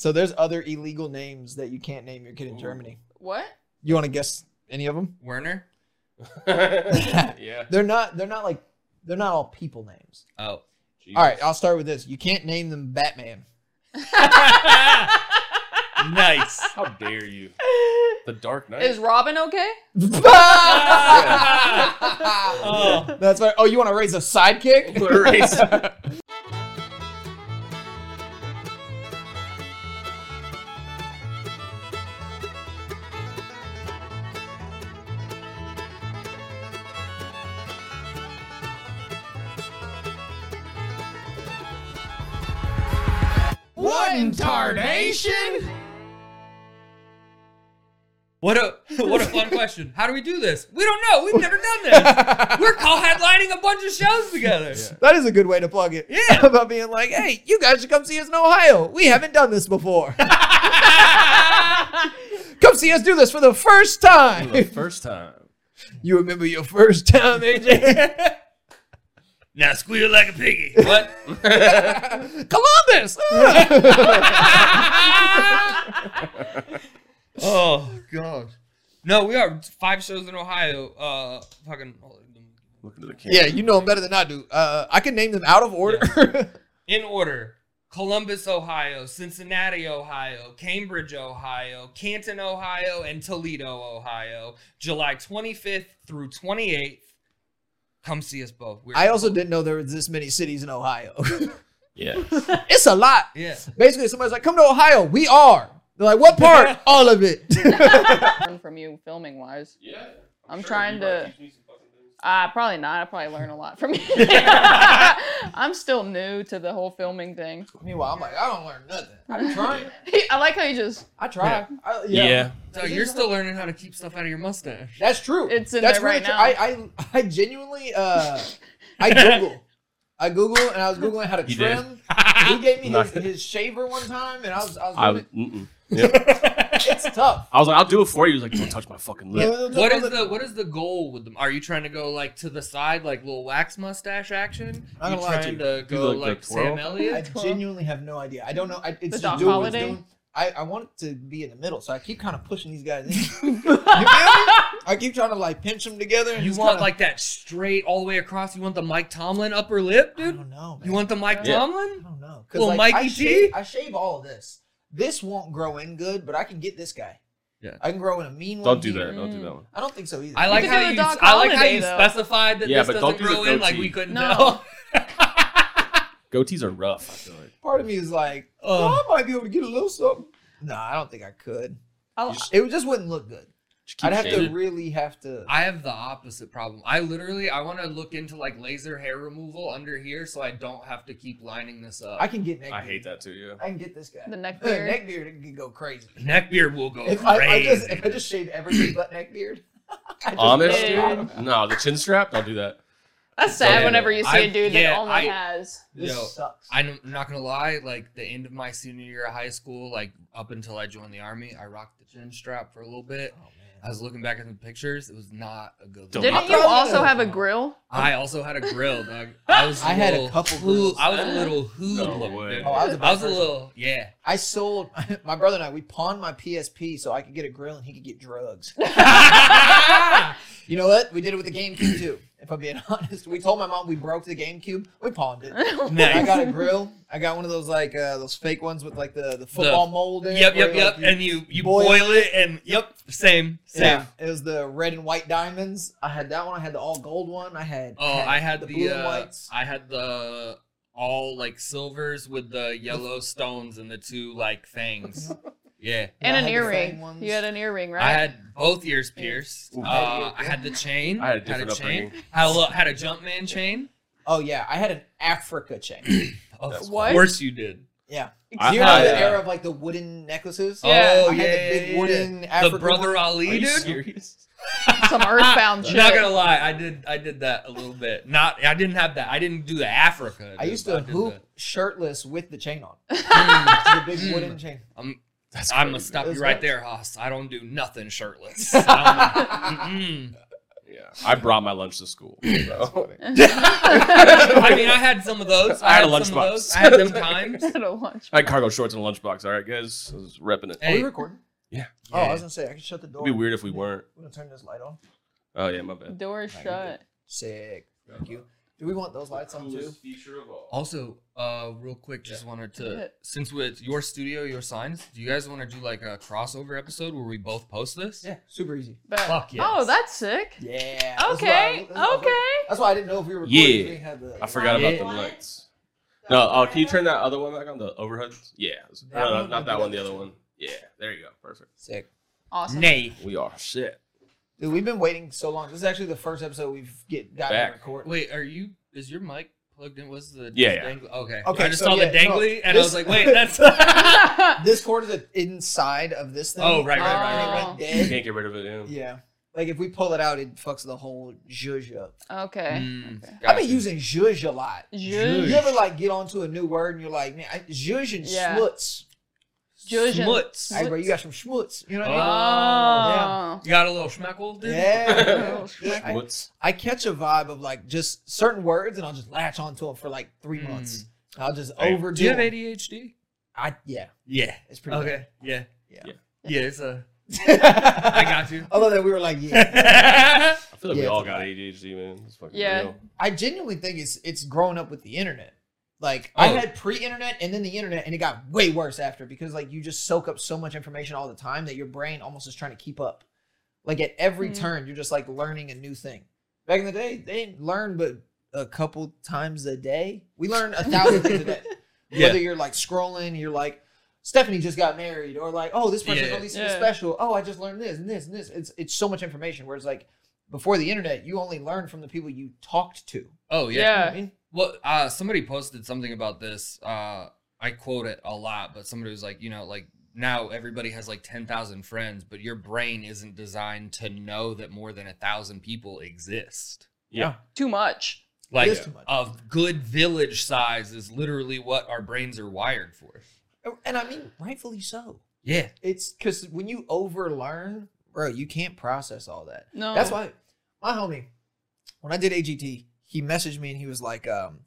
So there's other illegal names that you can't name your kid in Germany. What? You want to guess any of them? Werner? Yeah. They're not all people names. Oh. Jesus. All right, I'll start with this. You can't name them Batman. Nice. How dare you? The Dark Knight. Is Robin okay? Oh. That's right. Oh, you want to raise a sidekick? Erase. What in tarnation? What a fun question. How do we do this? We don't know. We've never done this. We're co-headlining a bunch of shows together. Yeah. That is a good way to plug it. Yeah. About being like, hey, you guys should come see us in Ohio. We haven't done this before. Come see us do this for the first For time. the first time. You remember your first time, AJ? Now squeal like a piggy. What? Columbus! Oh gosh. No, we are 5 shows in Ohio. Fucking Look into the camera. Yeah, you know them better than I do. I can name them out of order. in order: Columbus, Ohio; Cincinnati, Ohio; Cambridge, Ohio; Canton, Ohio; and Toledo, Ohio. July 25th through 28th. Come see us both. I also didn't know there was this many cities in Ohio. Yeah. It's a lot. Yeah. Basically, somebody's like, come to Ohio. We are. They're like, what part? All of it. Learn from you filming wise. Yeah. I'm trying to. Probably not. I probably learn a lot from you. I'm still new to the whole filming thing. Meanwhile, I'm like, I don't learn nothing. I'm trying. I like how you just. I try. Yeah. So you're still learning how to keep stuff out of your mustache. That's true. It's in That's there right really now. I genuinely, I Google and I was Googling how to You did? trim. He gave me his shaver one time and I was doing it. Yep. It's tough. I was like, I'll do it for you. He was like, don't touch my fucking lip. What is the goal with them? Are you trying to go like to the side, like little wax mustache action? I'm You gonna lie to trying you. to Do go like like the Sam twirl? I Elliott? genuinely have no idea. I don't know. It's The just Doc doing what it's Holliday? doing. I want it to be in the middle, so I keep kind of pushing these guys in. You feel me? I keep trying to like pinch them together. And You just want kinda, like that straight all the way across? You want the Mike Tomlin upper lip, I dude? don't know. Man. You want the Mike Yeah. I Tomlin? don't know. Little like, Mikey I T? shave, I shave all of this. This won't grow in good, but I can get this guy. Yeah. I can grow in a mean one. Don't do here. that. Don't do that one. I don't think so either. I like could how do the you. Doc I like how Holliday, you though. specified that Yeah, this but doesn't don't do the grow in, like goatee. we couldn't No. tell. Goatees are rough, I feel like. Part of me is like, I might be able to get a little something. No, I don't think I could. It just wouldn't look good. Just keep I'd have shaving. to really have to. I have the opposite problem. I want to look into like laser hair removal under here, so I don't have to keep lining this up. I can get neck. I beard. hate that too, yeah. I can get this guy. The neck beard. Neck beard can go crazy. Neck beard will go If crazy. I just shave everything but neck beard. I just Honest? go, No, the chin strap, don't do that. That's sad Yeah. whenever you see a dude that only I- has. This Yo, sucks. I'm not gonna lie. Like the end of my senior year of high school, like up until I joined the army, I rocked the chin strap for a little bit. Oh, man. I was looking back at the pictures. It was not a good Don't- look. Didn't you also have a grill? I also had a grill, dog. I had a couple grills. I was a little No hoodlum. way. dude. Oh, I was a bad I was a person. little, yeah. I sold my brother and I. We pawned my PSP so I could get a grill and he could get drugs. You know what? We did it with the GameCube too. If I'm being honest, we told my mom we broke the GameCube. We pawned it. Nice. I got a grill. I got one of those like those fake ones with like the football mold in it. Yep, where, yep. like, And you boil it, and yep, same. Yeah, it was the red and white diamonds. I had that one. I had the all gold one. I had I had the blue and whites. I had the all like silvers with the yellow stones and the two like fangs. Yeah. And I an had the earring. fang ones. You had an earring, right? I had both ears pierced. Ooh. I had the chain. I had a different chain. upbringing. Had a Jumpman chain. Oh yeah, I had an Africa chain. Of What? course you did. Yeah. I Do you remember the had, era of like the wooden necklaces? Yeah. Oh I yeah. had the big wooden The Africa Brother one. Are Ali, you dude. serious? Some earthbound I'm shit. not gonna lie, I did that a little bit. I didn't have that. I didn't do the Africa. I dude, used but to did hoop shirtless with the chain on. the- The big wooden chain. I'm That's gonna crazy. stop That's you right nuts. there, Haas. I don't do nothing shirtless. Mm-mm. Yeah, I brought my lunch to school. So. I mean, I had some of those. I had a some of lunchbox. those. I had them times. At a lunch. I had cargo shorts and a lunchbox. All right, guys, I was repping it. Are we recording? Yeah. Oh, I was gonna say I can shut the door. It'd be weird if we weren't. We're gonna turn this light on. Oh yeah, my bad. Door is shut. Sick. Thank you. Do we want those lights on too? feature of all. Also, real quick, just wanted Yeah. to, since it's your studio, your signs, do you guys want to do like a crossover episode where we both post this? Yeah, super easy. But, Fuck yes. Oh, that's sick. Yeah. Okay. Okay. That's why I didn't know if we were recording. Yeah. We had the, I forgot about the lights. No, oh, can you turn that other one back on? The overheads? Yeah. That No, one? not that one. The other one. Yeah. There you go. Perfect. Sick. Awesome. Nay. We are shit. Dude, we've been waiting so long. This is actually the first episode we've gotten Back. to record. Wait, is your mic plugged in? Was the Yeah. dangly? Okay. Okay, I just so saw the yeah, no, dangly and I was this- like, wait, that's. This cord is inside of this thing. Oh, right. And it Oh. went You dead. can't get rid of it. Yeah. Yeah. Like if we pull it out, it fucks the whole zhuzh up. Okay. Mm, Okay. I've been using zhuzh a lot. Zhuzh. You ever like get onto a new word and you're like, man, zhuzh and Yeah. schmutz. Zhuzh and- Smuts. Hey, bro, you got some schmutz. You know what Oh. I mean? You got a little schmeckle, dude? Yeah. I, What's I catch a vibe of like just certain words and I'll just latch onto them for like 3 Mm. months. I'll just Hey, overdo Do you have them. ADHD? Yeah, Yeah. it's pretty Okay. Yeah. Yeah. Yeah, it's a. bad. I got you. I love that we were like, yeah. I feel like Yeah, we all it's a got lot. ADHD, man. It's fucking Yeah. real. I genuinely think it's grown up with the internet. Like Oh. I had pre-internet and then the internet, and it got way worse after because like you just soak up so much information all the time that your brain almost is trying to keep up. Like at every Mhm. turn, you're just like learning a new thing. Back in the day, they didn't learn but a couple times a day. We learn 1,000 things a day. Yeah. Whether you're like scrolling, you're like Stephanie just got married, or like, oh, this person's Yeah. releasing a Yeah. special. Oh, I just learned this and this and this. It's so much information. Whereas like before the internet, you only learned from the people you talked to. Oh, You know yeah. what I mean? Well, somebody posted something about this. I quote it a lot, but somebody was like, like now everybody has like 10,000 friends, but your brain isn't designed to know that more than 1,000 people exist. Yeah. Too much. Like is too much. a good village size is literally what our brains are wired for. And I mean, rightfully so. Yeah. It's because when you overlearn, bro, you can't process all that. No. That's why my homie, when I did AGT, he messaged me and he was like,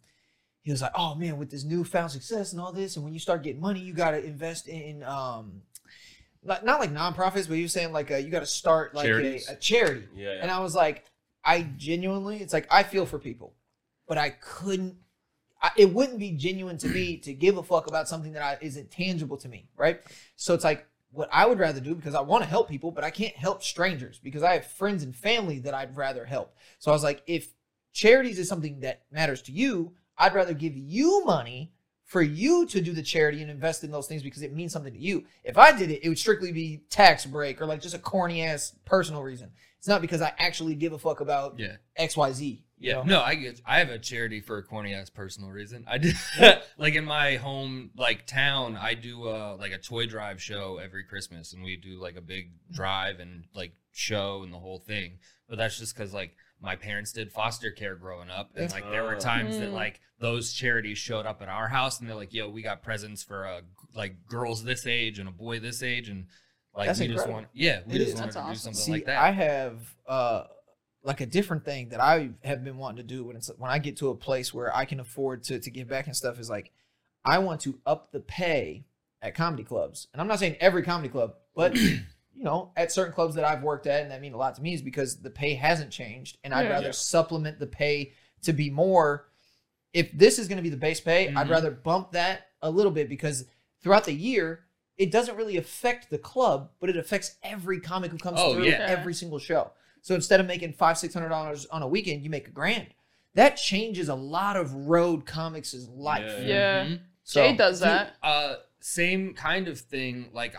oh man, with this newfound success and all this, and when you start getting money, you gotta invest in not like nonprofits, but he was saying like you gotta start like Charities. a charity. Yeah. And I was like, I genuinely, it's like I feel for people, but I couldn't. It wouldn't be genuine to me to give a fuck about something that isn't tangible to me, right? So it's like what I would rather do because I want to help people, but I can't help strangers because I have friends and family that I'd rather help. So I was like, if charities is something that matters to you, I'd rather give you money for you to do the charity and invest in those things because it means something to you. If I did it, it would strictly be tax break or like just a corny ass personal reason. It's not because I actually give a fuck about Yeah. XYZ. you Yeah, know? no, I have a charity for a corny ass personal reason. I did like in my home town, I do like a toy drive show every Christmas, and we do like a big drive and like show and the whole thing. But that's just because like my parents did foster care growing up, and like there were times that like those charities showed up at our house, and they're like, "Yo, we got presents for like girls this age and a boy this age," and like That's we just incredible. want, yeah, we It just is. wanted That's to do awesome. something See, like that. I have like a different thing that I have been wanting to do when I get to a place where I can afford to give back and stuff is like I want to up the pay at comedy clubs. And I'm not saying every comedy club, but at certain clubs that I've worked at and that mean a lot to me is because the pay hasn't changed and I'd Yeah. rather supplement the pay to be more. If this is going to be the base pay, I'd Mhm. rather bump that a little bit because throughout the year it doesn't really affect the club, but it affects every comic who comes Oh, through yeah. every single show. So instead of making $500-$600 on a weekend, you make $1,000. That changes a lot of road comics' life. Yeah. Yeah. Mhm. So, Jay does that. Same kind of thing. Like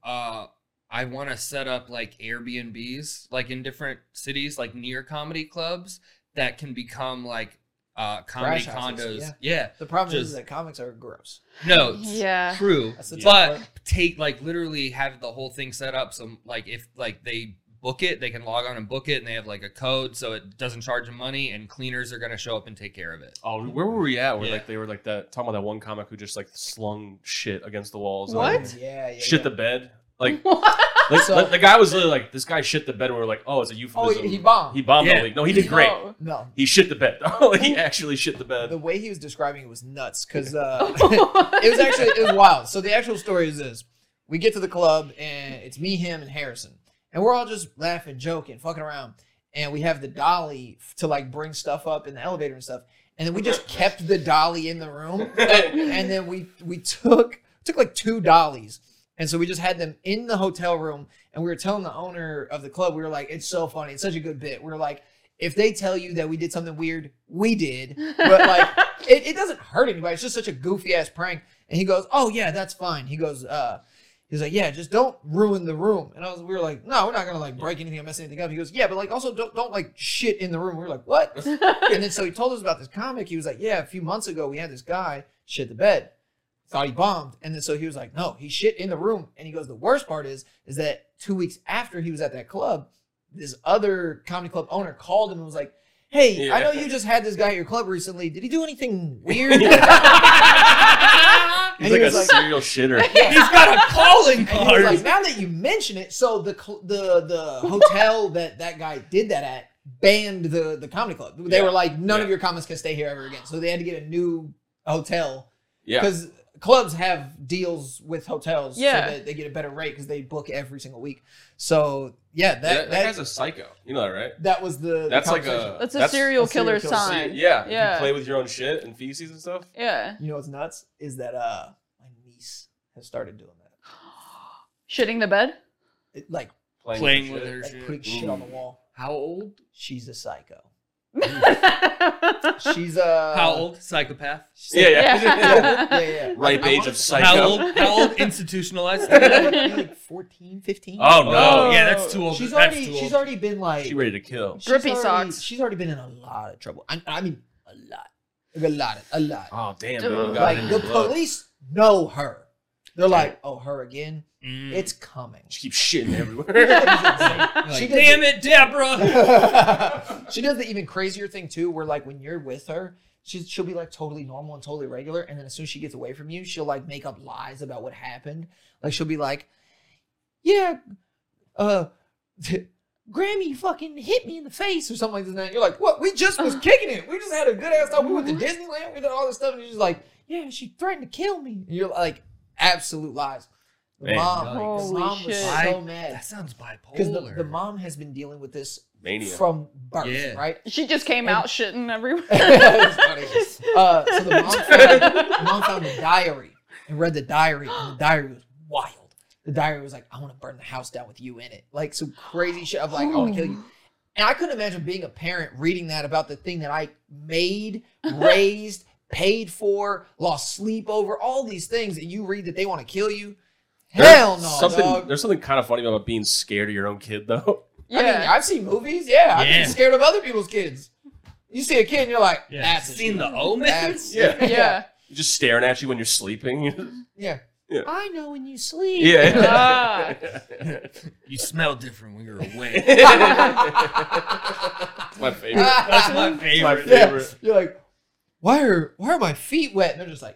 I want to set up like Airbnbs, like in different cities, like near comedy clubs that can become like comedy Crash houses, condos. yeah. Yeah. The problem is Just- that comics are gross. No. Yeah. True. That's the tough But part. take like literally have the whole thing set up so like if like they book it, they can log on and book it, and they have like a code so it doesn't charge them money, and cleaners are gonna show up and take care of it. Oh, where were we at? Where Yeah. like they were like that talking about that one comic who just like slung shit against the walls. What? and Yeah. Shit yeah. the bed. Like What? Like, So- the guy was literally like, this guy shit the bed, and we were like, oh, it's a Oh, euphemism. he bombed. He bombed Yeah. all week. No, he did great. No. No. He shit the bed. He actually shit the bed. The way he was describing it was nuts because it was wild. So the actual story is this: we get to the club and it's me, him, and Harrison, and we're all just laughing, joking, fucking around, and we have the dolly to like bring stuff up in the elevator and stuff, and then we just kept the dolly in the room, and then we took like 2 dollies, and so we just had them in the hotel room, and we were telling the owner of the club, we were like, it's so funny, it's such a good bit. We were like, if they tell you that we did something weird, we did. But like, it doesn't hurt anybody. It's just such a goofy ass prank. And he goes, "Oh yeah, that's fine." He goes, he's like, "Yeah, just don't ruin the room." And we were like, "No, we're not gonna like break anything or mess anything up." He goes, "Yeah, but like also don't like shit in the room." We were like, "What?" And then so he told us about this comic. He was like, "Yeah, a few months ago we had this guy shit the bed. Thought he bombed." And then so he was like, "No, he shit in the room." And he goes, "The worst part is that 2 weeks after he was at that club, this other comedy club owner called him and was like, 'Hey, Yeah. I know you just had this guy at your club recently. Did he do anything weird?'" He's And like he a was like- serial shitter. He's got a calling And he was card. like, now that you mention it, so the hotel that guy did that at banned the comedy club. They Yeah. were like, none of Yeah. your comics can stay here ever again. So they had to get a new hotel Yeah. because clubs have deals with hotels Yeah. so that they get a better rate because they book every single week. So yeah, That guy's a psycho. You know that, right? that was the That's like conversation. That's a serial a serial killer killer. sign. Yeah. Yeah. You play with your own shit and feces and stuff. Yeah. You know what's nuts is that my niece has started doing that. Shitting the bed? Like Playing with your her like shit. putting shit on the wall. How old? She's a psycho. How She's How old? Psychopath. Yeah, yeah. yeah. Ripe I age want- of psycho. How old? Institutionalized. Maybe like 14, 15. Oh no. Oh, yeah, that's too old. She's That's already too old. she's already been like She ready to kill. she's Grippy already- socks. She's already been in a lot of trouble. I mean a lot. Like a lot. Oh damn, Dude. man. You got Like it in the your blood. police know her. They're like, "Oh, her again? Mm. It's coming." She keeps shitting everywhere. Like, She damn it, Deborah. She does the even crazier thing too, where like when you're with her, she'll be like totally normal and totally regular, and then as soon as she gets away from you, she'll like make up lies about what happened. Like she'll be like, "Yeah, Grammy fucking hit me in the face or something like that." And you're like, "What? We just was kicking it. We just had a good ass time. We went to Disneyland. We did all this stuff." And she's like, "Yeah, she threatened to kill me." And you're like, absolute lies. The Man, mom, yikes. the Holy mom was shit. so That mad sounds bipolar. because the mom has been dealing with this Mania. from birth, Yeah. right? She just came out shitting everywhere. It's funny. So the mom found a diary and read the diary, and the diary was wild. The diary was like, "I want to burn the house down with you in it," like some crazy shit of like, "I want to kill you." And I couldn't imagine being a parent reading that about the thing that I made, raised, paid for, lost sleep over, all these things, and you read that they want to kill you. Hell no, dog. There's something kind of funny about being scared of your own kid, though. I mean, Yeah. I've seen movies. Yeah, I've Yeah. been scared of other people's kids. You see a kid, and you're like, Yeah. "That's a Seen shit." The Omen? That's, Yeah. Yeah. Just staring at you when you're sleeping. yeah. Yeah. I know when you sleep. Yeah. You smell different when you're awake. My favorite. That's my My favorite. favorite. You're like, why are my feet wet? And they're just like,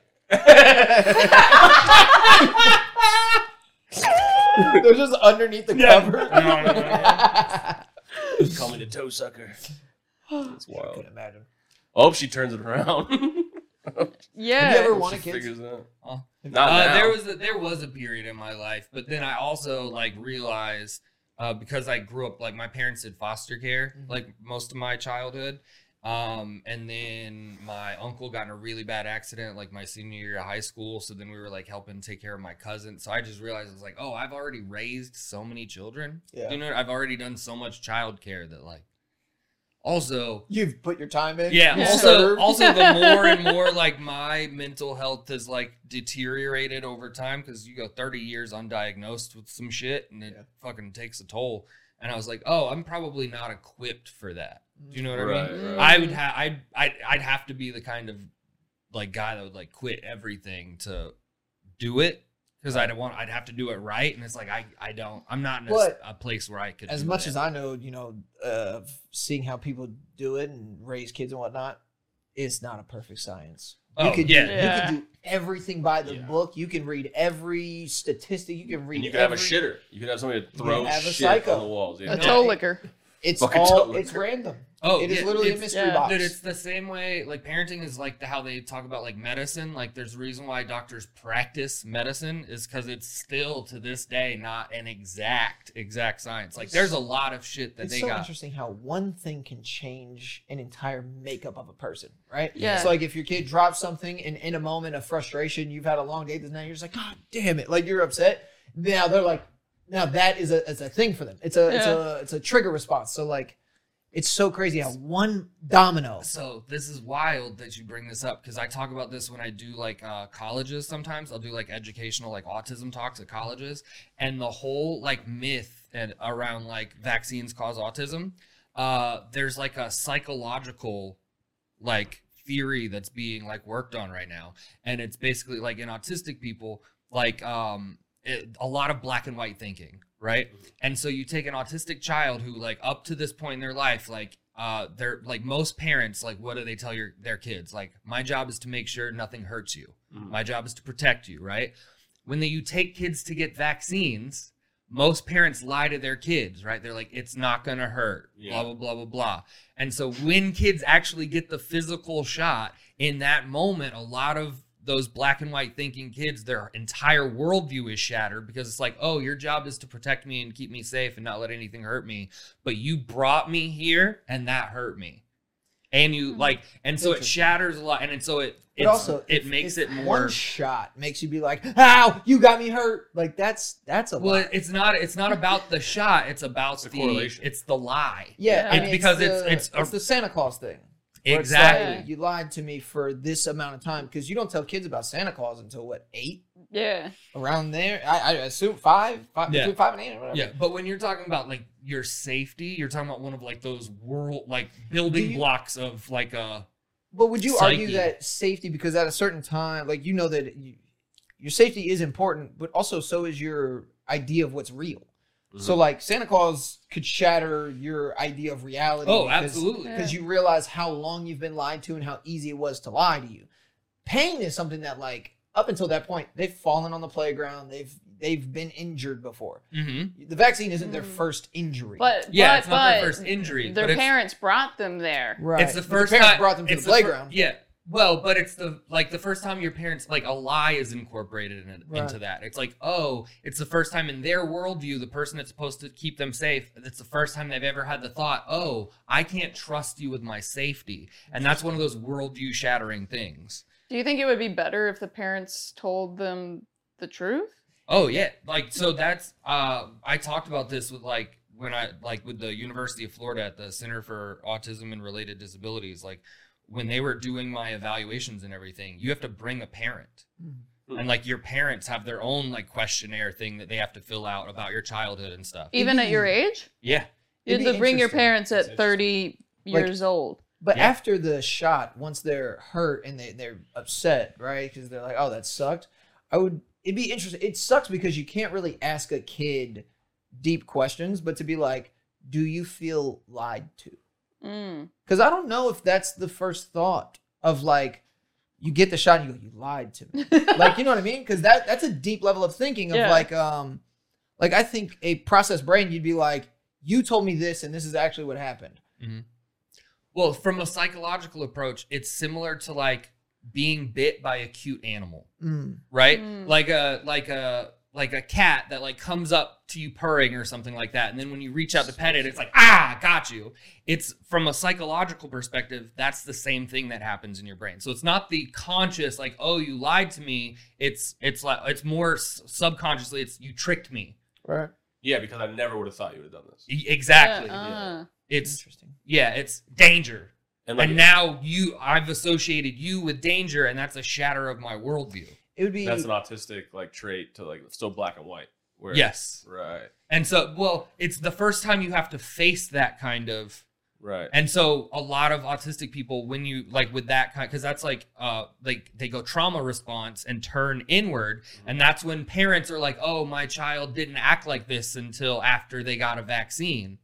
they're just underneath the Yeah. cover. Call me the toe sucker. That's I wild. couldn't imagine. Oh, she turns it around. Yeah. Have you ever She wanted kids? figures it out. Oh. Not now. There was a period in my life, but then I also like realized because I grew up like my parents did foster care Mhm. like most of my childhood, and then my uncle got in a really bad accident like my senior year of high school. So then we were like helping take care of my cousin. So I just realized I was like, oh, I've already raised so many children. Yeah. You know, I've already done so much child care that like also. You've put your time in. Yeah. You've Also, served. also, the more and more like my mental health has like deteriorated over time because you go 30 years undiagnosed with some shit and it Yeah. fucking takes a toll. And I was like, oh, I'm probably not equipped for that. Do you know what I Right, mean? right. I'd have to be the kind of like guy that would like quit everything to do it because I'd have to do it right. And it's like I'm not in But a place where I could. as do much that. as I know, seeing how people do it and raise kids and whatnot, it's not a perfect science. Oh, you Yeah. can do everything by the Yeah. book. You can read every statistic. You can read. And you can have a shitter. You can have somebody to throw have a shit psycho. on the walls. Yeah. A No. toe licker. It's Fucking all. totally. It's random. Oh, It is yeah, literally a it's- mystery yeah. box. Dude, it's the same way. Like parenting is like how they talk about like medicine. Like there's a reason why doctors practice medicine is because it's still to this day not an exact science. Like there's a lot of shit that It's they so got. interesting how one thing can change an entire makeup of a person, right? Yeah. So like if your kid drops something and in a moment of frustration, you've had a long day this night, you're just like, God damn it, like you're upset. Now they're like, now that is a thing for them. It's a trigger response. So like, it's so crazy how one domino. So this is wild that you bring this up because I talk about this when I do like colleges. Sometimes I'll do like educational like autism talks at colleges, and the whole like myth and around like vaccines cause autism. There's like a psychological like theory that's being like worked on right now, and it's basically like in autistic people like a lot of black and white thinking, right? And so you take an autistic child who like up to this point in their life, like they're like most parents, like what do they tell their kids? Like, my job is to make sure nothing hurts you. My job is to protect you, right? When you take kids to get vaccines, most parents lie to their kids, right? They're like, it's not gonna hurt, blah, blah, blah, blah, blah. And so when kids actually get the physical shot, in that moment, a lot of those black and white thinking kids, their entire worldview is shattered because it's like, oh, your job is to protect me and keep me safe and not let anything hurt me. But you brought me here and that hurt me. And you like, and so it shatters a lot. And so it makes it more. One shot makes you be like, ow, you got me hurt. Like that's a Well, lot. it's not about the shot. It's about the correlation. It's the lie. Yeah, Yeah. Because it's the Santa Claus thing. Where it's Exactly. like, you lied to me for this amount of time because you don't tell kids about Santa Claus until what, 8? Yeah. Around there, I assume 5, Yeah. between 5 and 8 or whatever. Yeah, but when you're talking about like your safety, you're talking about one of like those building blocks of like a. But would you Psyche. argue that safety, because at a certain time, like that your safety is important, but also so is your idea of what's real. So like Santa Claus could shatter your idea of reality. Oh, absolutely. Because you realize how long you've been lied to and how easy it was to lie to you. Pain is something that like up until that point, they've fallen on the playground. They've been injured before. Mm-hmm. The vaccine isn't their first injury. But Yeah, it's not their but first injury. Their but it's- parents brought them there. right. It's the But first parents time brought them to it's the playground. Yeah. Well, but it's the first time your parents, like a lie is incorporated Right. into that. It's like, oh, it's the first time in their worldview, the person that's supposed to keep them safe, it's the first time they've ever had the thought, oh, I can't trust you with my safety. And that's one of those worldview shattering things. Do you think it would be better if the parents told them the truth? Oh yeah, like so that's I talked about this with like when I like with the University of Florida at the Center for Autism and Related Disabilities, like when they were doing my evaluations and everything, you have to bring a parent. And like your parents have their own like questionnaire thing that they have to fill out about your childhood and stuff. Even at your age? Yeah. You It'd had be to bring your interesting. parents That's at 30 years old. But Yeah. after the shot, once they're hurt and they're upset, right? Because they're like, oh, that sucked. It'd be interesting. It sucks because you can't really ask a kid deep questions, but to be like, do you feel lied to? Mm. Because I don't know if that's the first thought of like, you get the shot and you go, you lied to me. Like, you know what I mean? Because that's a deep level of thinking of Yeah. like I think a processed brain, you'd be like, you told me this and this is actually what happened. Well, from a psychological approach, it's similar to like being bit by a cute animal, right? Mm. Like a cat that like comes up to you purring or something like that, and then when you reach out to pet it, it's like, ah, got you. It's from a psychological perspective, that's the same thing that happens in your brain. So it's not the conscious like, oh, you lied to me. It's like it's more subconsciously. It's you tricked me. Right. Yeah, because I never would have thought you would have done this. Exactly. Yeah, It's Interesting. it's danger. And like, And now I've associated you with danger, and that's a shatter of my worldview. It would be that's an autistic like trait to like so black and white. Where, Yes. Right. And so, well, it's the first time you have to face that kind of. Right. And so a lot of autistic people, when you like with that kind, because that's like they go trauma response and turn inward. And that's when parents are like, oh, my child didn't act like this until after they got a vaccine.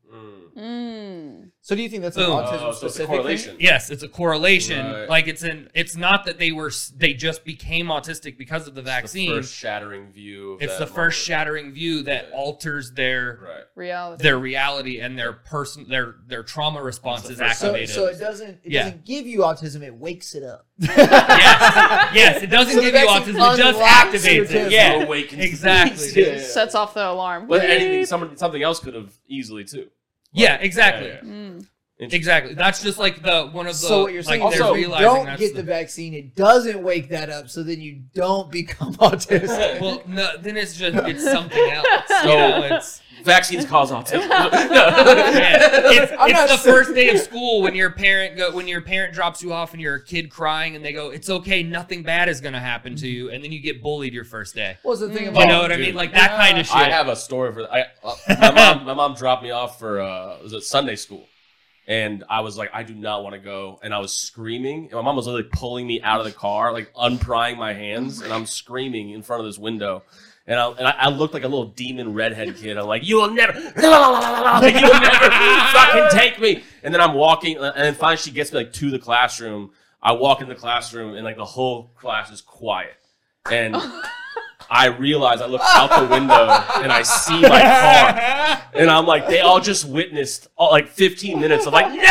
So do you think that's an Boom. autism So it's a specific correlation. Yes, it's a correlation. Right. Like it's not that they just became autistic because of the vaccine. The first shattering view. Of It's that the first moment. shattering view that alters their Right. Reality. and their trauma response is first- So, activated. so it doesn't give you autism, it wakes it up. yes, it doesn't So give the you vaccine autism. It just unlocks your activates it. autism. Yeah, Awakens exactly. the beast. Yeah. Sets off the alarm. But anything, something else could have easily too. Yeah, exactly. Yeah, yeah. Exactly. That's just like one of the. So what you're saying like, is they're if you realizing don't that's get the vaccine, it doesn't wake that up, so then you don't become autistic. Well, no, then it's something else. So- You know, it's. Vaccines cause autism. Yeah. I'm not It's the saying- first day of school when your parent drops you off and you're a kid crying and they go, "It's okay, nothing bad is gonna happen to you," and then you get bullied your first day. What's the thing about You know what I dude. mean? Like that kind of shit. I have a story for my mom dropped me off for was it Sunday school, and I was like, I do not want to go, and I was screaming, and my mom was literally pulling me out of the car, like unprying my hands, and I'm screaming in front of this window. And I looked like a little demon redhead kid. I'm like, you will never, like, you will never fucking take me. And then I'm walking, and then finally she gets me like to the classroom. I walk in the classroom, and like the whole class is quiet. And I realize I look out the window, and I see my car. And I'm like, they all just witnessed like 15 minutes of like, no!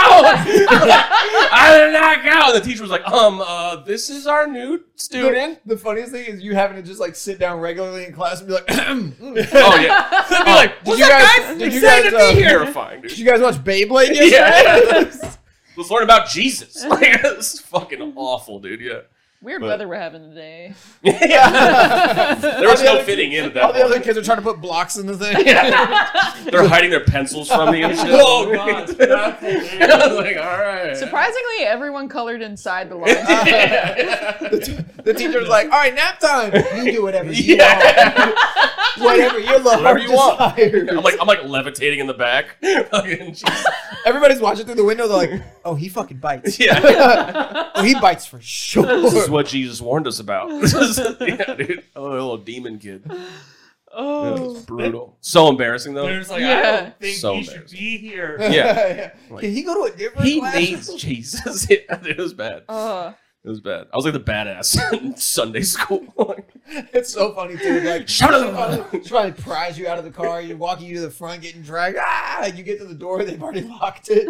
I did not go. And the teacher was like, this is our new student. The funniest thing is you having to just like sit down regularly in class and be like, Oh yeah. I'd be like, "What's you up, guys- guys? did you Excited guys, to be here." Terrifying, dude. did you guys watch Beyblade yesterday? Yeah. Let's learn about Jesus. Like, this is fucking awful, dude. Yeah. Weird But- weather we're having today. There was no fitting in at that All the other point. kids are trying to put blocks in the thing. They're hiding their pencils from me and shit. Oh, God. I was like, all right. Surprisingly, everyone colored inside the lines. The teacher's like, all right, nap time. You do whatever you Yeah. want. Whatever your love Whatever you want. desires. I'm like levitating in the back. Fucking Jesus. Everybody's watching through the window. They're like, oh, he fucking bites. Yeah. Oh, he bites for sure. This is what Jesus warned us about. Yeah, dude. Oh, a little demon kid. Oh. It's brutal. So embarrassing though. They're just like, Yeah. I don't think So he should embarrassing. be here. Yeah. Can he go to a different He class? needs Jesus. Yeah, it was bad. It was bad. I was like the badass in Sunday school. It's so funny too. Like, Shut up. trying to prize you out of the car. You're walking you to the front, getting dragged. You get to the door. They've already locked it.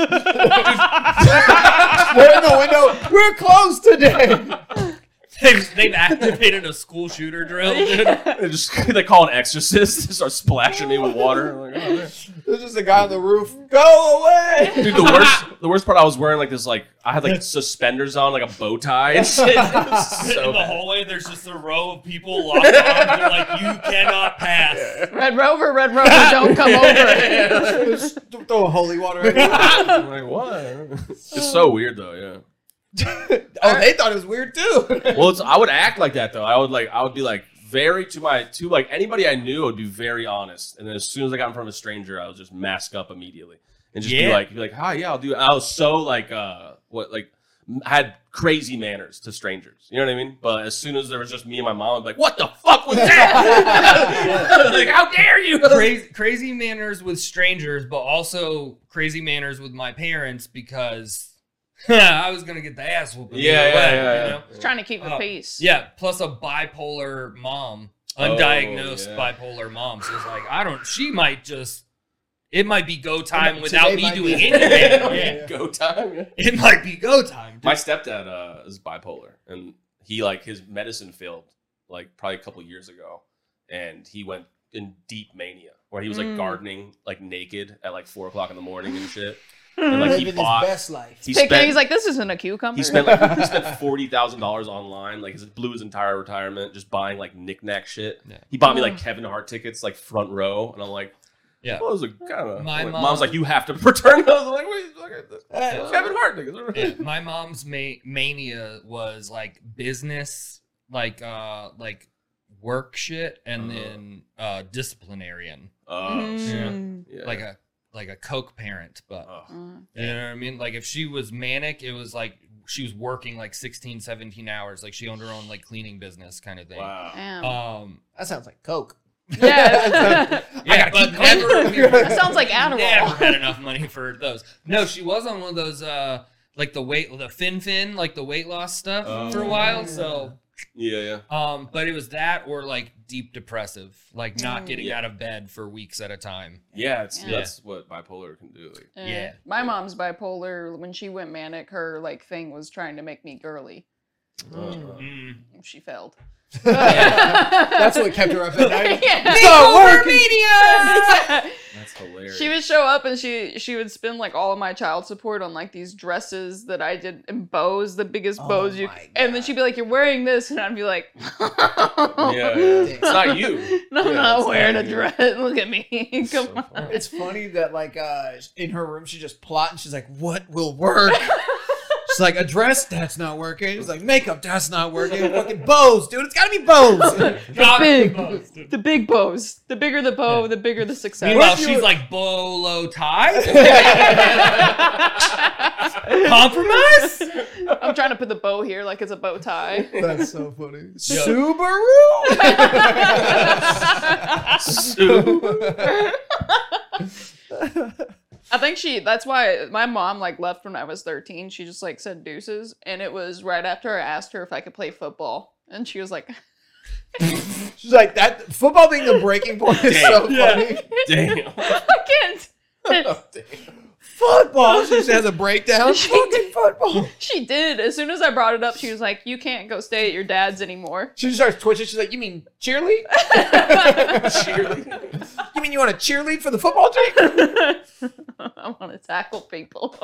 They're in the window. We're closed today. They've activated a school shooter drill, dude. They call an exorcist. They start splashing me with water. I'm like, oh, man. There's just a guy on the roof. Go away. Dude, the worst part, I was wearing like this, like I had like suspenders on, like a bow tie and shit. It was so in the bad. hallway, there's just a row of people locked arms. They're like, you cannot pass. Red Rover, don't come over. Just throw a holy water in. I'm like, what? It's so weird though, yeah. Oh, they thought it was weird too. Well, I would act like that though. I would be like very to like anybody I knew. I would be very honest, and then as soon as I got in front of a stranger, I would just mask up immediately and just be like, hi, yeah, I'll do it. I was so like had crazy manners to strangers. You know what I mean? But as soon as there was just me and my mom, I'd be like, what the fuck was that? Like, how dare you? Crazy manners with strangers, but also crazy manners with my parents because I was gonna get the ass whooping. Yeah, either way, yeah. You know? Just trying to keep the peace. Yeah, plus a bipolar mom, undiagnosed bipolar mom. So it's like, it might be go time Today without me might doing be- anything. Yeah. Go time. Yeah. It might be go time. My stepdad is bipolar, and he like his medicine failed like probably a couple years ago, and he went in deep mania where he was like gardening like naked at like 4 o'clock in the morning and shit. And like Living his best life. he He's spent like, this isn't a cucumber. he spent $40,000 online, like he blew his entire retirement just buying like knickknack shit. Yeah. He bought me like Kevin Hart tickets, like front row, and I'm like, Yeah. well, it was a kind of. My mom- Mom's like, you have to return those. I'm like, wait, look at this. Kevin Hart tickets. Yeah, my mom's mania was like business, like work shit, and then disciplinarian, Yeah. like a coke parent. But Oh. you know what I mean? Like if she was manic, it was like she was working like 16, 17 hours. Like she owned her own like cleaning business kind of thing. Wow. Damn. That sounds like coke. Yeah. Yeah, but never. That sounds like Adderall. Never had enough money for those. No, she was on one of those like the fin, like the weight loss stuff for a while. So Yeah. but it was that or like deep depressive, like not getting out of bed for weeks at a time. Yeah, Yeah. that's what bipolar can do. Like, Yeah. My mom's bipolar. When she went manic, her like thing was trying to make me girly. Mm. She failed. That's what kept her up at night. Yeah. It's not working. that's hilarious. She would show up and she would spend like all of my child support on like these dresses that I did in bows, the biggest Oh bows you. my And then God. she'd be like, "You're wearing this," and I'd be like, Yeah. It's not you. "No, I'm Yeah, not it's wearing not a you. dress. Look at me. Come So on." funny. It's funny that like in her room she's just plotting. She's like, "What will work?" She's like, "A dress? That's not working." She's like, "Makeup? That's not working." Fucking bows, dude. It's gotta be bows. The big bows. The bigger the bow, the bigger the success. Meanwhile, What you- she's like bolo tie. Compromise. I'm trying to put the bow here like it's a bow tie. That's so funny. Subaru. I think that's why my mom like left when I was 13. She just like said deuces. And it was right after I asked her if I could play football. And she was like, She's like, that football being the breaking point is so funny. Damn. I can't. Football. She just has a breakdown. She Fucking football. She did. As soon as I brought it up, she was like, "You can't go stay at your dad's anymore." She just starts twitching. She's like, "You mean cheerlead? Cheerleading. You mean you want to cheerlead for the football team?" I want to tackle people.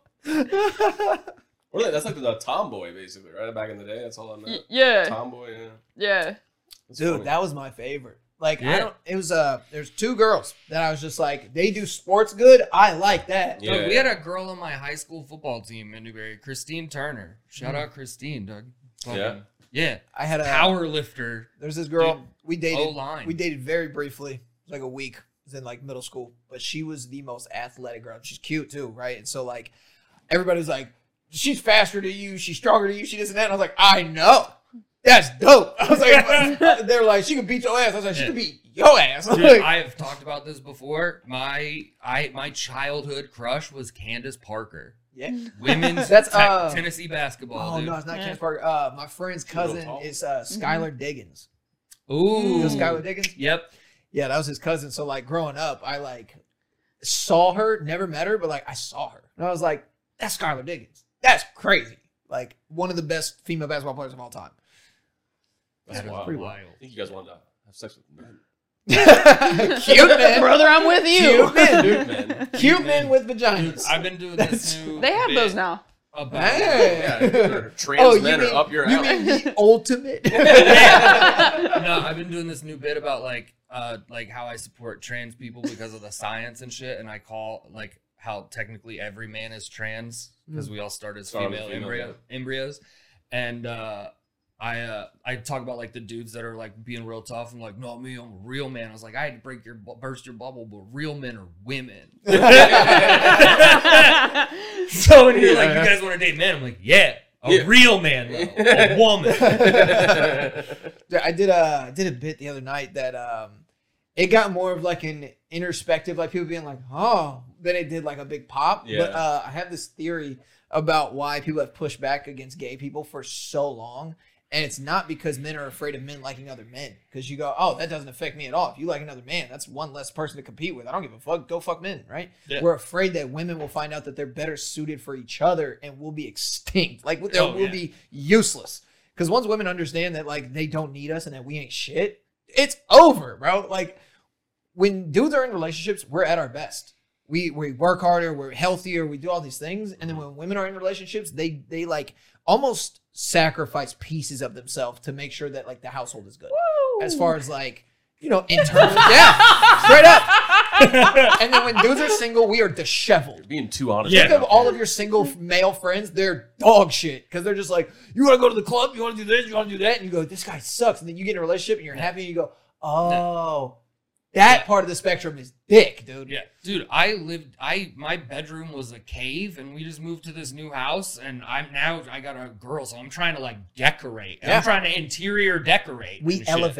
Well, that's like the tomboy, basically, right? Back in the day, that's all I know. Yeah. Tomboy, yeah. Yeah. That's Dude, funny. that was my favorite. Like, I Yeah. don't. It was there's two girls that I was just like, they do sports good. I like that. Yeah. Doug, we had a girl on my high school football team in Newberry, Christine Turner. Shout out Christine, Doug. Yeah? Yeah. I had a Power lifter. There's this girl Dude, we dated. O-line. We dated very briefly, like a week. It was in like middle school, but she was the most athletic girl. She's cute too, right? And so like everybody was like, she's faster than you, she's stronger than you, she this and that. And I was like, I know. That's dope. I was like, they were like, she could beat your ass. I was like, she could beat your ass. I was Dude, like, I have talked about this before. My childhood crush was Candace Parker. yeah. Women's That's, Tennessee basketball. Oh dude. no, it's not Yeah. Candace Parker. My friend's cousin tall. is Skylar Diggins. Ooh. You know Skylar Diggins? Yep. Yeah, that was his cousin. So like growing up, I like saw her, never met her, but like I saw her. And I was like, that's Skylar Diggins. That's crazy. Like one of the best female basketball players of all time. That's That is wild. wild. I think you guys wanted to have sex with men. Cute men. Brother, I'm with you. Cute men. Dude, man. Cute men with vaginas. I've been doing this new. They have bit those now. About Hey. Yeah, trans Oh, men are up your you alley. mean the ultimate? No, I've been doing this new bit about like how I support trans people because of the science and shit, and I call like how technically every man is trans because we all start as Start as female female, embryos, and I talk about like the dudes that are like being real tough and like, not me, I'm a real man. I was like, I had to burst your bubble, but real men are women. So when you're like, you guys want to date men? I'm like, yeah, a real man though, a woman. I did a bit the other night that it got more of like an introspective, like people being like, oh, than it did like a big pop. Yeah. But I have this theory about why people have pushed back against gay people for so long. And it's not because men are afraid of men liking other men. Because you go, oh, that doesn't affect me at all. If you like another man, that's one less person to compete with. I don't give a fuck. Go fuck men, right? Yeah. We're afraid that women will find out that they're better suited for each other and will be extinct. Like, they will be useless. Because once women understand that, like, they don't need us and that we ain't shit, it's over, bro. Like, when dudes are in relationships, we're at our best. We work harder, we're healthier, we do all these things. And then when women are in relationships, they like almost sacrifice pieces of themselves to make sure that like the household is good. Woo! As far as like, you know, internal. Yeah, straight up. And then when dudes are single, we are disheveled. Being too honest. Yeah. Think of all of your single male friends, they're dog shit. Because they're just like, you want to go to the club, you want to do this, you want to do that. And you go, this guy sucks. And then you get in a relationship and you're happy and you go, oh, that part of the spectrum is dick, dude. Yeah, dude, my bedroom was a cave and we just moved to this new house and I got a girl, so I'm trying to like decorate. Yeah. I'm trying to interior decorate. We and shit. elevate.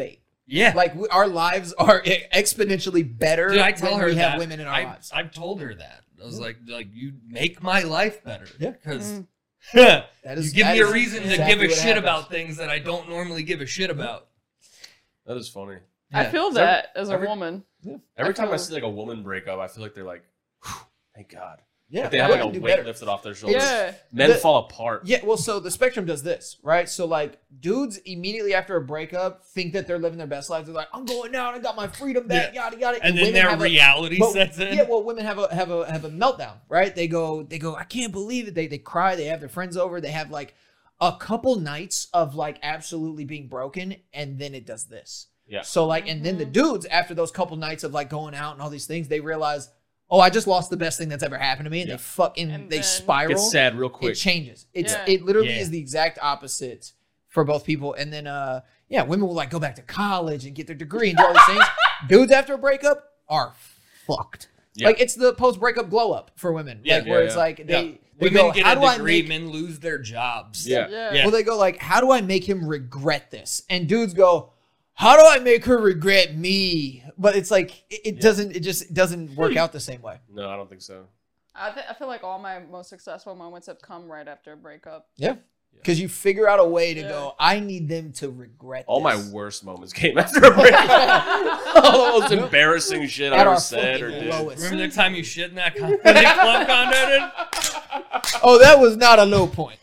Yeah. Like our lives are exponentially better Dude, I tell when her we that. have women in our lives. I've told her that. I was like you make my life better. Yeah. Because That you is- give that me a is reason to exactly give a what shit happens. about things that I don't normally give a shit about. That is funny. I Yeah. feel Is that- that as a every- woman. Every time I feel- see like a woman break up, I feel like they're like, "Whew, thank God. Yeah, Like they have like a women do weight better. lifted off their shoulders. Yeah. Men The- fall apart. Yeah, well, so the spectrum does this, right? So, like, dudes immediately after a breakup think that they're living their best lives. They're like, "I'm going out. I got my freedom back." Yada yada. And then women their have a- reality but- sets in. Yeah, well, women have a meltdown, right? They go. I can't believe it. They cry. They have their friends over. They have like a couple nights of like absolutely being broken, and then it does this. Yeah. So like, and then the dudes after those couple nights of like going out and all these things, they realize, oh, I just lost the best thing that's ever happened to me, and Yeah. they fucking And they then- spiral. It's sad real It quick. changes. Yeah. It literally Yeah. is the exact opposite for both people. And then women will like go back to college and get their degree and do all these things. Dudes after a breakup are fucked. Yeah. Like it's the post breakup glow up for women. Yeah. Like where Yeah, it's yeah. like they Women go, get how a do I degree, make men lose their jobs. Yeah. Yeah. Yeah. well, they go like, how do I make him regret this? And dudes go, how do I make her regret me? But it's like it just doesn't work out the same way. No, I don't think so. I feel like all my most successful moments have come right after a breakup. Yeah. Because you figure out a way to Yeah. go, I need them to regret All my this. worst moments came after a breakup. All the most embarrassing shit I At ever our said or fucking did. lowest. Remember the time you shit in that club condo, dude? Oh, that was not a low point.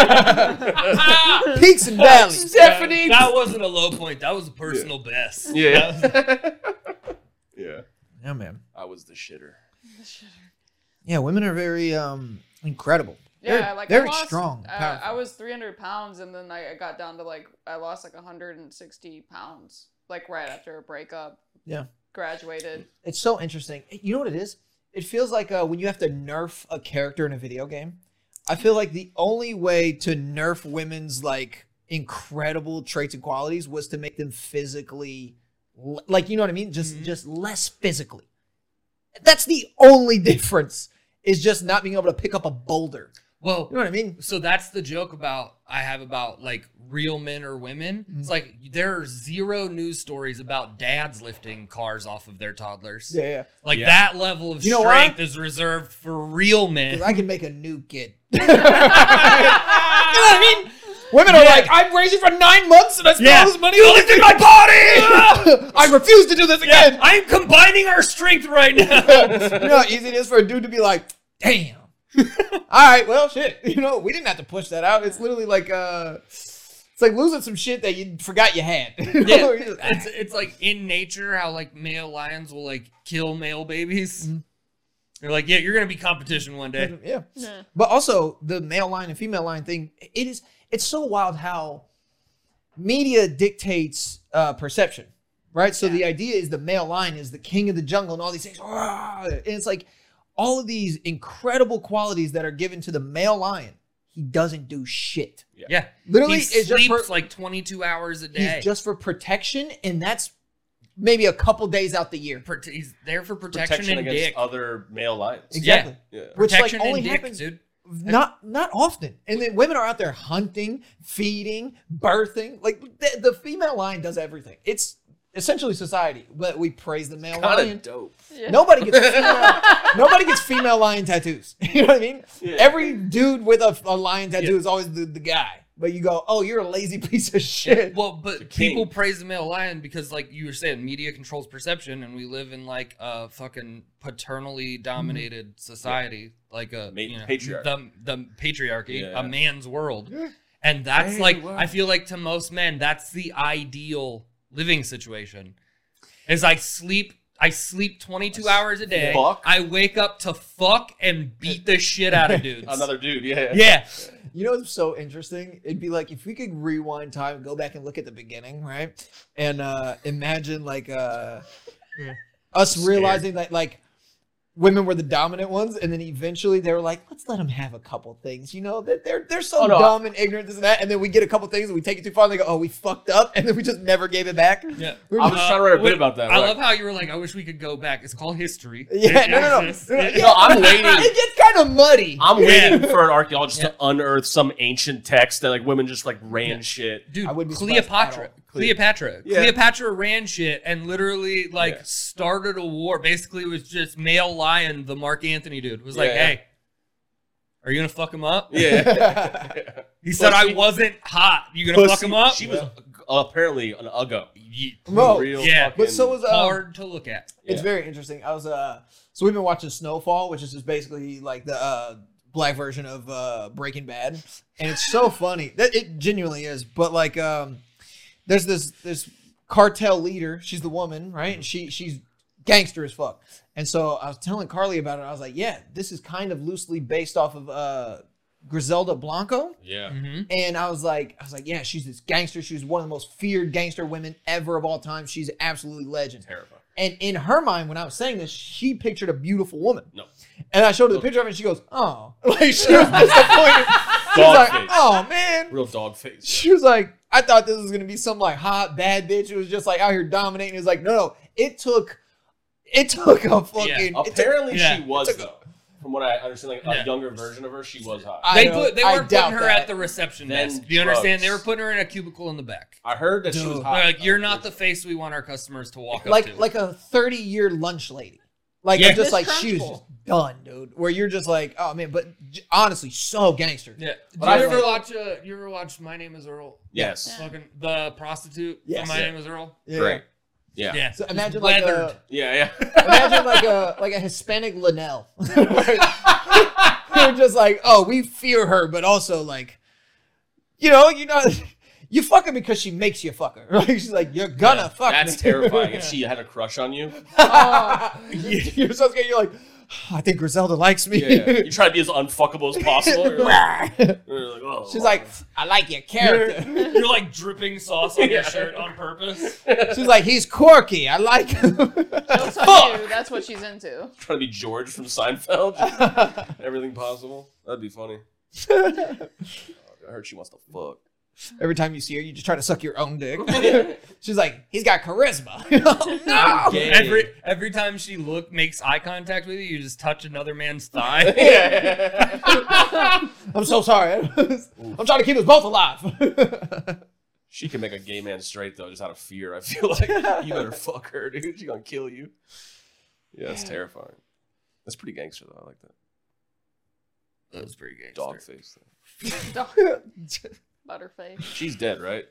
Peaks and valleys. Stephanie! That wasn't a low point. That was a personal best. Yeah. That Yeah. Yeah, man. I was the shitter. Yeah, women are very incredible. Yeah, They're like very I lost, strong. Powerful. I was 300 pounds, and then I got down to like I lost like 160 pounds, like right after a breakup. Yeah. Graduated. It's so interesting. You know what it is? It feels like when you have to nerf a character in a video game. I feel like the only way to nerf women's like incredible traits and qualities was to make them physically, like, you know what I mean? Just less physically. That's the only difference. Is just not being able to pick up a boulder. well, You know what I mean? so that's the joke I have about like real men or women. Mm-hmm. It's like there are zero news stories about dads lifting cars off of their toddlers. Yeah. Like Yeah. that level of You know strength why? is reserved for real men. 'Cause I can make a new kid. You know what I mean? Women are Yeah. like, I'm raising for 9 months and I spent Yeah. all this money You're on lifting this my body! I refuse to do this Yeah, again. I'm combining our strength right now. You know how easy it is for a dude to be like, damn. All right, well, shit. You know, we didn't have to push that out. It's literally like, it's like losing some shit that you forgot you had. You know, Yeah, you're just, it's like in nature how like male lions will like kill male babies. Mm-hmm. They're like, yeah, you're gonna be competition one day. yeah. Yeah. But also the male line and female line thing, it's so wild how media dictates perception, right? So the idea is the male lion is the king of the jungle and all these things. And it's like all of these incredible qualities that are given to the male lion. He doesn't do shit. Yeah, Literally, he it's just sleeps for, like 22 hours a day. he's just for protection, and that's maybe a couple days out the year. He's there for protection, and against dick. other male lions. Exactly. Yeah. Which like Protection only and dick, happens dude. not often. And then women are out there hunting, feeding, birthing. Like the female lion does everything. It's essentially society, but we praise the male Kind lion. of dope. Yeah. Nobody gets female lion tattoos. You know what I mean? Yeah. Every dude with a lion tattoo is always the guy. But you go, oh, you're a lazy piece of shit. Well, but king. people praise the male lion because, like you were saying, media controls perception, and we live in like a fucking paternally dominated society, like a patriarchy. the patriarchy, Yeah. a man's world, and that's Hey, like wow. I feel like to most men that's the ideal living situation. Is I sleep 22 hours a day. Fuck. I wake up to fuck and beat the shit out of dudes. Another dude, yeah. Yeah. You know what's so interesting? It'd be like if we could rewind time and go back and look at the beginning, right? And imagine like us realizing that like women were the dominant ones, and then eventually they were like, let's let them have a couple things. You know, that they're so Oh, no. dumb and ignorant, this and that. And then we get a couple things and we take it too far, and they go, oh, we fucked up, and then we just never gave it back. Yeah. We're I was just- trying to write a bit wait, about that. I right? love how you were like, I wish we could go back. It's called history. Yeah, It no. exists. No, I'm waiting. It gets kind of muddy. I'm Yeah. waiting for an archaeologist to unearth some ancient text that like women just like ran Yeah. shit. Dude, I wouldn't be surprised at Cleopatra. all. Cleopatra. Yeah. Cleopatra ran shit and literally like Yeah. started a war. Basically, it was just male lion, the Mark Anthony dude, was like, Yeah. "Hey, are you gonna fuck him up?" Yeah. He said, Pussy. "I wasn't hot. You gonna fuck him up?" She was apparently an uggo. Bro, Real yeah. fucking- but so was Hard to look at. It's Yeah. very interesting. I was so we've been watching Snowfall, which is just basically like the black version of Breaking Bad, and it's so funny. That it genuinely is. But like there's this cartel leader. She's the woman, right? And she's gangster as fuck. And so I was telling Carly about it. I was like, yeah, this is kind of loosely based off of Griselda Blanco. Yeah. Mm-hmm. And I was like, yeah, she's this gangster. She was one of the most feared gangster women ever of all time. She's absolutely legend. Terrifying. And in her mind, when I was saying this, she pictured a beautiful woman. No. And I showed her the picture of it, and she goes, "Oh," like she was disappointed. She was Dog like, face. "Oh man." Real dog face. She was like, "I thought this was gonna be some like hot bad bitch who was just like out here dominating." It was like, no. It took a fucking. Apparently Yeah. she was though. From what I understand, like Yeah. a younger version of her, she was hot. I They know- weren't I putting doubt her that. at the reception Then desk. Do you understand? drugs. They were putting her in a cubicle in the back. I heard that she was Dude. hot. They're like, "You're not the face we want our customers to walk up to." like a 30-year lunch lady. Like Yeah. I'm just Miss like she was Trunchbull. just done, dude. Where you're just like, oh man, but honestly, so gangster. Yeah. But Did I you ever feel- watch? You ever watch My Name Is Earl? Yes. Yeah. Fucking the prostitute. from Yes. My Yeah. Name Is Earl. Yeah. Great. Yeah. Yeah. So imagine like Weathered. a Yeah. imagine like a Hispanic Linnell. You're just like, oh, we fear her, but also like, you're not. You fuck her because she makes you fuck her. Right? She's like, you're gonna fuck That's me. terrifying. If she had a crush on you, You're so scared. You're like, I think Griselda likes me. you try to be as unfuckable as possible. You're like, oh. She's like, I like your character. You're like dripping sauce on your Yeah. shirt on purpose. She's like, he's quirky. I like him. She'll tell you that's what she's into. trying to be George from Seinfeld. Just everything possible. That'd be funny. Oh, I heard she wants to fuck. Every time you see her, you just try to suck your own dick. She's like, he's got charisma. No. Gay. Every time she makes eye contact with you, you just touch another man's thigh. I'm so sorry. I'm trying to keep us both alive. She can make a gay man straight though, just out of fear. I feel like you better fuck her, dude. She's gonna kill you. Yeah, that's terrifying. That's pretty gangster though. I like that. That's pretty gangster. Dog face. Butterface. She's dead, right?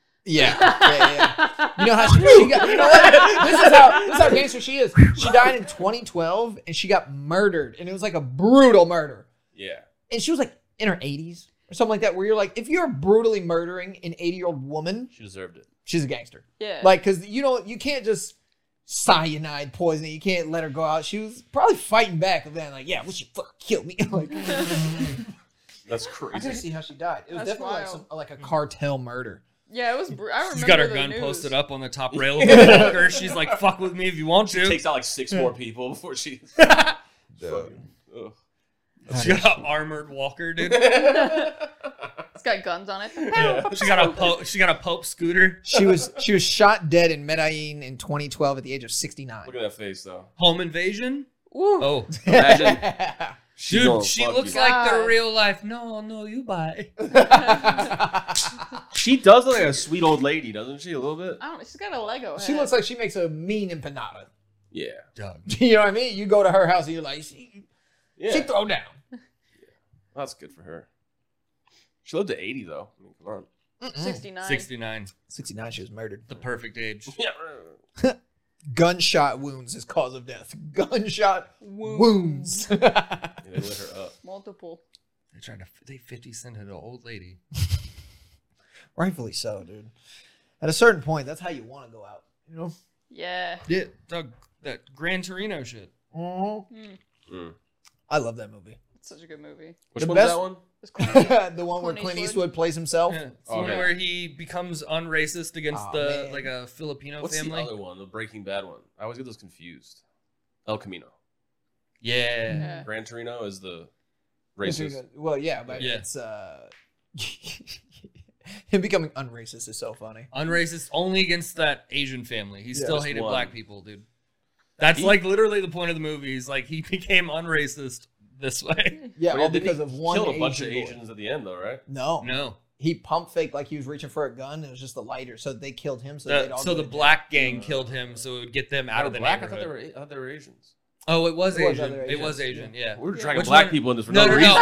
Yeah. You know how she got, you know what? This is how gangster she is. She died in 2012 and she got murdered. And it was like a brutal murder. Yeah. And she was like in her 80s or something like that, where you're like, if you're brutally murdering an 80-year-old woman, She deserved it. she's a gangster. Yeah. Like, because you can't just cyanide poison it. You can't let her go out. She was probably fighting back and then like, yeah, will she fucking kill me? Like, That's I couldn't crazy. see how she died. It was That's definitely wild. like a cartel murder. Yeah, it was. I remember She's got her the gun news. posted up on the top rail of the walker. She's like, "Fuck with me if you want to." Takes out like 6 more people before she. Ugh. She got an armored walker, dude. It's got guns on it. She got a Pope scooter. She was shot dead in Medellin in 2012 at the age of 69. Look at that face though. Home invasion. Woo. Oh, Imagine. She's dude, gonna she fuck looks you. like the God. real life. No, you buy. She does look like a sweet old lady, doesn't she? A little bit. I don't know. She's got a Lego head. She looks like she makes a mean empanada. Yeah. Doug. You know what I mean? You go to her house and you're like, she Yeah. throw down. That's good for her. She lived to 80 though. I mean, come on. 69. 69, 69, she was murdered. the perfect age. Yeah. Gunshot wounds is cause of death. Gunshot wounds. They lit her up. Multiple. They 50 Cent an old lady. Rightfully so, dude. At a certain point, that's how you want to go out. You know? Yeah. Yeah, Doug, that Gran Torino shit. Mm. I love that movie. It's such a good movie. Which The one's best- that one? It's Clint The one where Clint Clint Eastwood. Eastwood plays himself. Yeah, it's the one Okay. where he becomes unracist against Aw, the man. like a Filipino What's family. the other one? The Breaking Bad one. I always get those confused. El Camino. Yeah. Yeah. Gran Torino is the racist. Well, yeah, but Yeah. it's him becoming unracist is so funny. Unracist only against that Asian family. He Yeah, still just hated one. black people, dude. That's He- like literally the point of the movie. Is like he became unracist this way. Yeah, But all didn't because he of one killed a Asian bunch of boy. Asians at the end though, right? No, No. he pump faked like he was reaching for a gun. It was just the lighter, so they killed him. So they'd all So go the to black gang killed him, so it would get them out of the black. neighborhood. I thought they were Asians. Oh, it was It was Asian. other It was Asians, Asian. Yeah. We were dragging Which black one? people in this for No, no, no, reason. no.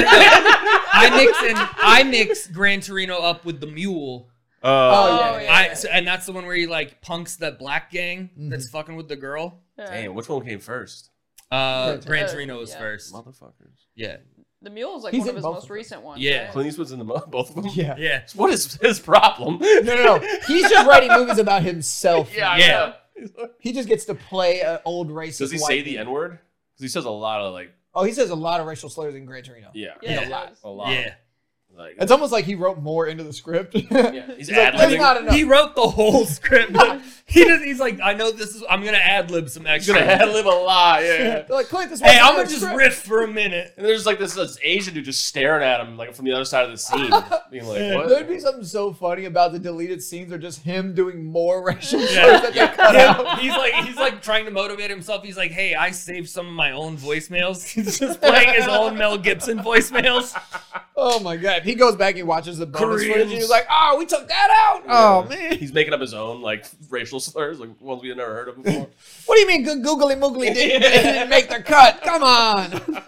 I mix Gran Torino up with the Mule. Oh, yeah. And that's the one where he like punks that black gang that's Mm-hmm. fucking with the girl. Yeah. Damn, which one came first? Gran Torino was yeah. first. Motherfuckers. Yeah. The Mule is like He's one in of his both most of them. recent ones. Yeah. right? Clint Eastwood's in the both of them. Yeah. Yeah. What is his problem? No. He's just writing movies about himself. Yeah. Yeah. He just gets to play an old racist. Does he white say dude. the N word? Because he says a lot of like. Oh, he says a lot of racial slurs in Gran Torino. Yeah. Yeah, Yeah. it does. A lot. Yeah. Like. It's almost like he wrote more into the script. Yeah. He's He's like, ad-libbing. "There's not enough." He wrote the whole script, but he's like, I know this is. I'm gonna ad lib some He's extra. gonna ad lib a lot. Yeah. They're like, Clint, this Hey, wasn't I'm in gonna the just script." riff for a minute. And there's like this Asian dude just staring at him like from the other side of the scene, being like, "What?" There'd be something so funny about the deleted scenes or just him doing more racial slurs Yeah. that they cut out. He's like trying to motivate himself. He's like, hey, I saved some of my own voicemails. He's just playing his own Mel Gibson voicemails. Oh my god! If he goes back and watches the bonus Koreans. footage, and he's like, "Oh, we took that out." Oh man, He's making up his own like racial slurs, like ones we've never heard of before. what do you mean? Good googly moogly didn't make the cut? Come on.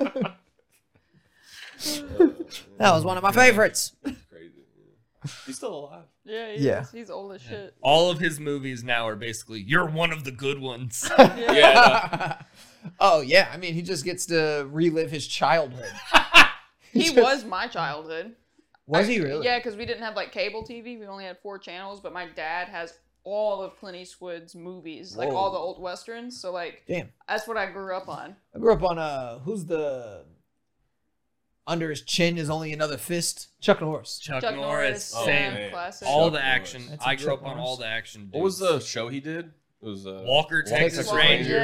That was one of my favorites. Crazy. Yeah. He's still alive. Yeah, Yeah. he's old as shit. All of his movies now are basically, you're one of the good ones. Yeah. Oh yeah, I mean, he just gets to relive his childhood. He was my childhood. Was he really? Yeah, because we didn't have like cable TV. We only had 4 channels, but my dad has all of Clint Eastwood's movies, like all the old westerns. So like, Damn. that's what I grew up on. I grew up on who's the under his chin is only another fist? Chuck Norris. Chuck Chuck Norris, Oh, same. man. Classic. All Chuck the action. Norris. I That's a grew up Chuck on Norris. all the action. What was dudes. the show he did? It was Walker, Texas Ranger.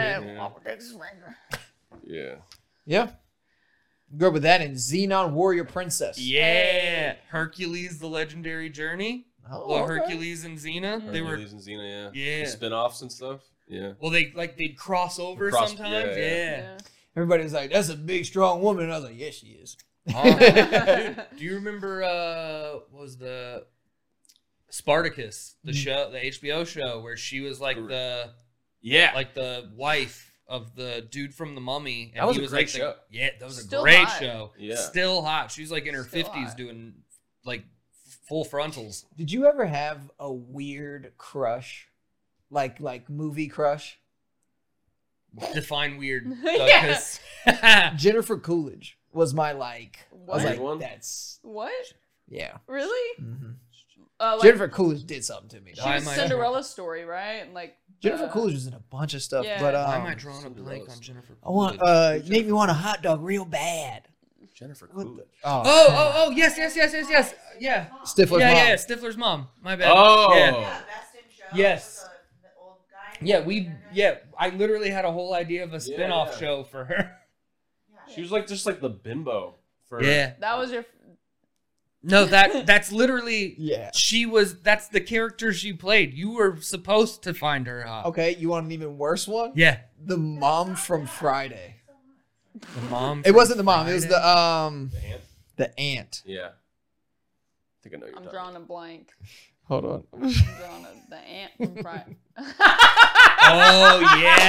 Yeah. Yeah. Grew up with that and Xenon Warrior Princess. Yeah. Hercules, the legendary journey. Oh, Well, okay. Hercules and Xena. They were Hercules and Xena, yeah. Yeah. The spin-offs and stuff. Yeah. well, they'd cross over Cross- sometimes. yeah, Yeah. Yeah. Everybody was like, "That's a big, strong woman." And I was like, "Yes, she is." Dude, do you remember what was the Spartacus, the show, the HBO show where she was like the wife of the dude from The Mummy, and That was he a was great like show. yeah, that was a Still great hot. show. Yeah. Still hot. She's like in her Still 50s hot. doing like full frontals. Did you ever have a weird crush, like movie crush? Define weird. Yeah. 'cause- Jennifer Coolidge was my like. I was What? like, One? that's What? yeah. Really? Mhm. Like, Jennifer Coolidge did something to me. she Why was am I- Cinderella story, right? And like Jennifer Coolidge was in a bunch of stuff, yeah. but Why am I um, drawing a blank on Jennifer? I want Coolidge? you make me want a hot dog real bad. Jennifer What Coolidge. the- oh, Oh, yes, yeah. Stifler's yeah, mom. yeah, Stifler's mom. My bad. Oh. Yeah. Show Yes. with the old guy. Yeah, I literally had a whole idea of a spin-off Yeah. show for her. She was like just like the bimbo for Yeah. that was your No, that's literally Yeah. that's the character she played. You were supposed to find her hot. Okay, you want an even worse one? Yeah. The mom from Friday. The mom. It wasn't the mom. It was Friday? the aunt. the aunt. Yeah. I think I know you're I'm talking. drawing a blank. Hold on. I'm drawing the ant from Friday. Oh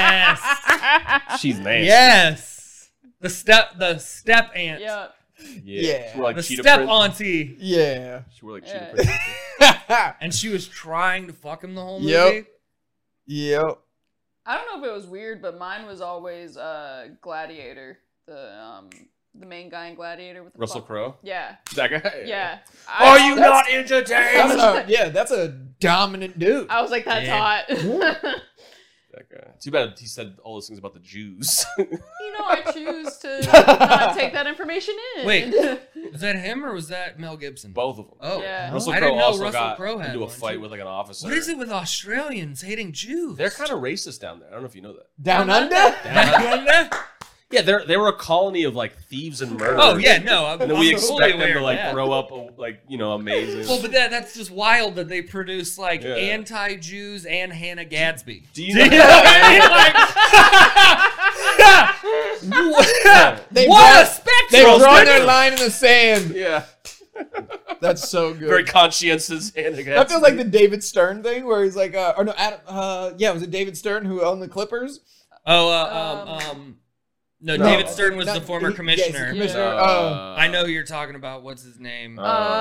yes. She's nasty. Yes. The step aunt. Yeah. Yeah. She wore like The cheetah step print. auntie. Yeah. She wore like Yeah. cheetah print. And she was trying to fuck him the whole movie. Yep. Yep. I don't know if it was weird, but mine was always Gladiator, the main guy in Gladiator with the Russell fuck- Crowe. Yeah. That guy. Yeah. Are you That's- not entertained? That's a dominant dude. I was like, that's Yeah. hot. That guy. Too bad he said all those things about the Jews. I choose to not take that information in. Wait. Was that him or was that Mel Gibson? Both of them. Oh. Yeah. Russell I Crowe didn't know also Russell got Crowe had into a one, fight too. with like an officer. What is it with Australians hating Jews? They're kind of racist down there. I don't know if you know that. Down under? Yeah, they were a colony of like thieves and murderers. Oh yeah, no. I'm, And then we I'm expect fully them aware to of like that. grow up like amazing. Well, but that's just wild that they produce like Yeah. anti-Jews and Hannah Gadsby. Do you You know know? what I mean? Like, They what draw- a spectrum! They've drawn their line in the sand. Yeah. That's so good. Very conscientious. That feels like the David Stern thing where he's like, or no, Adam. Was it David Stern who owned the Clippers? No, No, David Stern was not- the former he- commissioner. Yeah, he's the commissioner. I know who you're talking about. What's his name?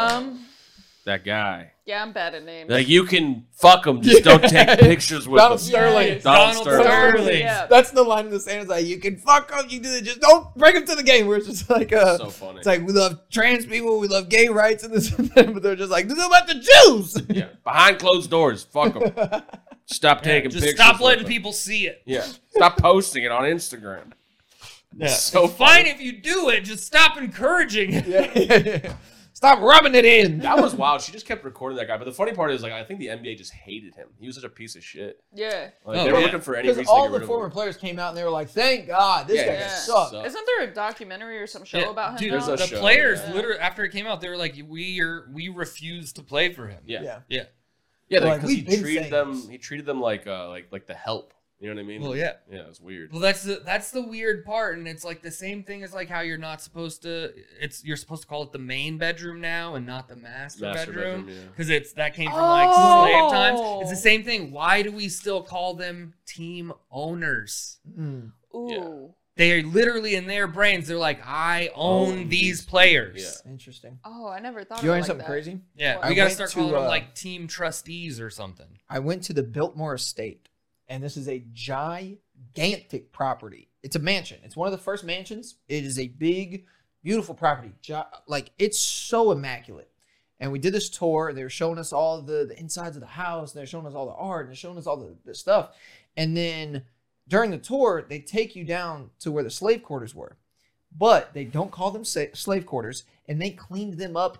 that guy. Yeah, I'm bad at names. Like, you can fuck him, just don't take pictures with Donald him. Sterling. Yes. Donald Sterling. Yeah. That's the line in the sand. It's like, you can fuck up, you do it, just don't bring him to the game. Where it's just like, So funny. it's like, we love trans people, we love gay rights, and this and that, but they're just like, this is about the Jews. Yeah, behind closed doors, fuck them. Stop taking Just pictures. stop with letting them. people see it. Yeah, stop posting it on Instagram. Yeah. So Fine funny. if you do it. Just stop encouraging it. Yeah. Stop rubbing it in. That was wild. She just kept recording that guy. But the funny part is, like, I think the NBA just hated him. He was such a piece of shit. Yeah. Like, Oh, they were yeah. looking for any reason Because all to get the rid of former him. players came out and they were like, thank God, this guy Yeah. sucks. So- Isn't there a documentary or some show Yeah, about him? dude, now? there's a the show, players yeah. literally after it came out, they were like, we refuse to play for him. Yeah, Yeah. yeah, Like, because we've been he treated saying them. this. He treated them like the help. You know what I mean? Well, yeah. Yeah, it's weird. Well, that's the weird part, and it's like the same thing as like how you're not supposed to. You're supposed to call it the main bedroom now and not the master bedroom yeah. because that came from like slave times. Oh. It's the same thing. Why do we still call them team owners? Mm. Ooh. They are literally in their brains. They're like, I own these players. Interesting. Oh, I never thought. You of want like something that. crazy? Yeah, I we gotta went start to, calling them like team trustees or something. I went to the Biltmore Estate, and this is a gigantic property. It's a mansion. It's one of the first mansions. It is a big, beautiful property. Like, it's so immaculate. And we did this tour. They were showing us all the insides of the house. They're showing us all the art. And they're showing us all the stuff. And then during the tour, they take you down to where the slave quarters were. But they don't call them slave quarters. And they cleaned them up.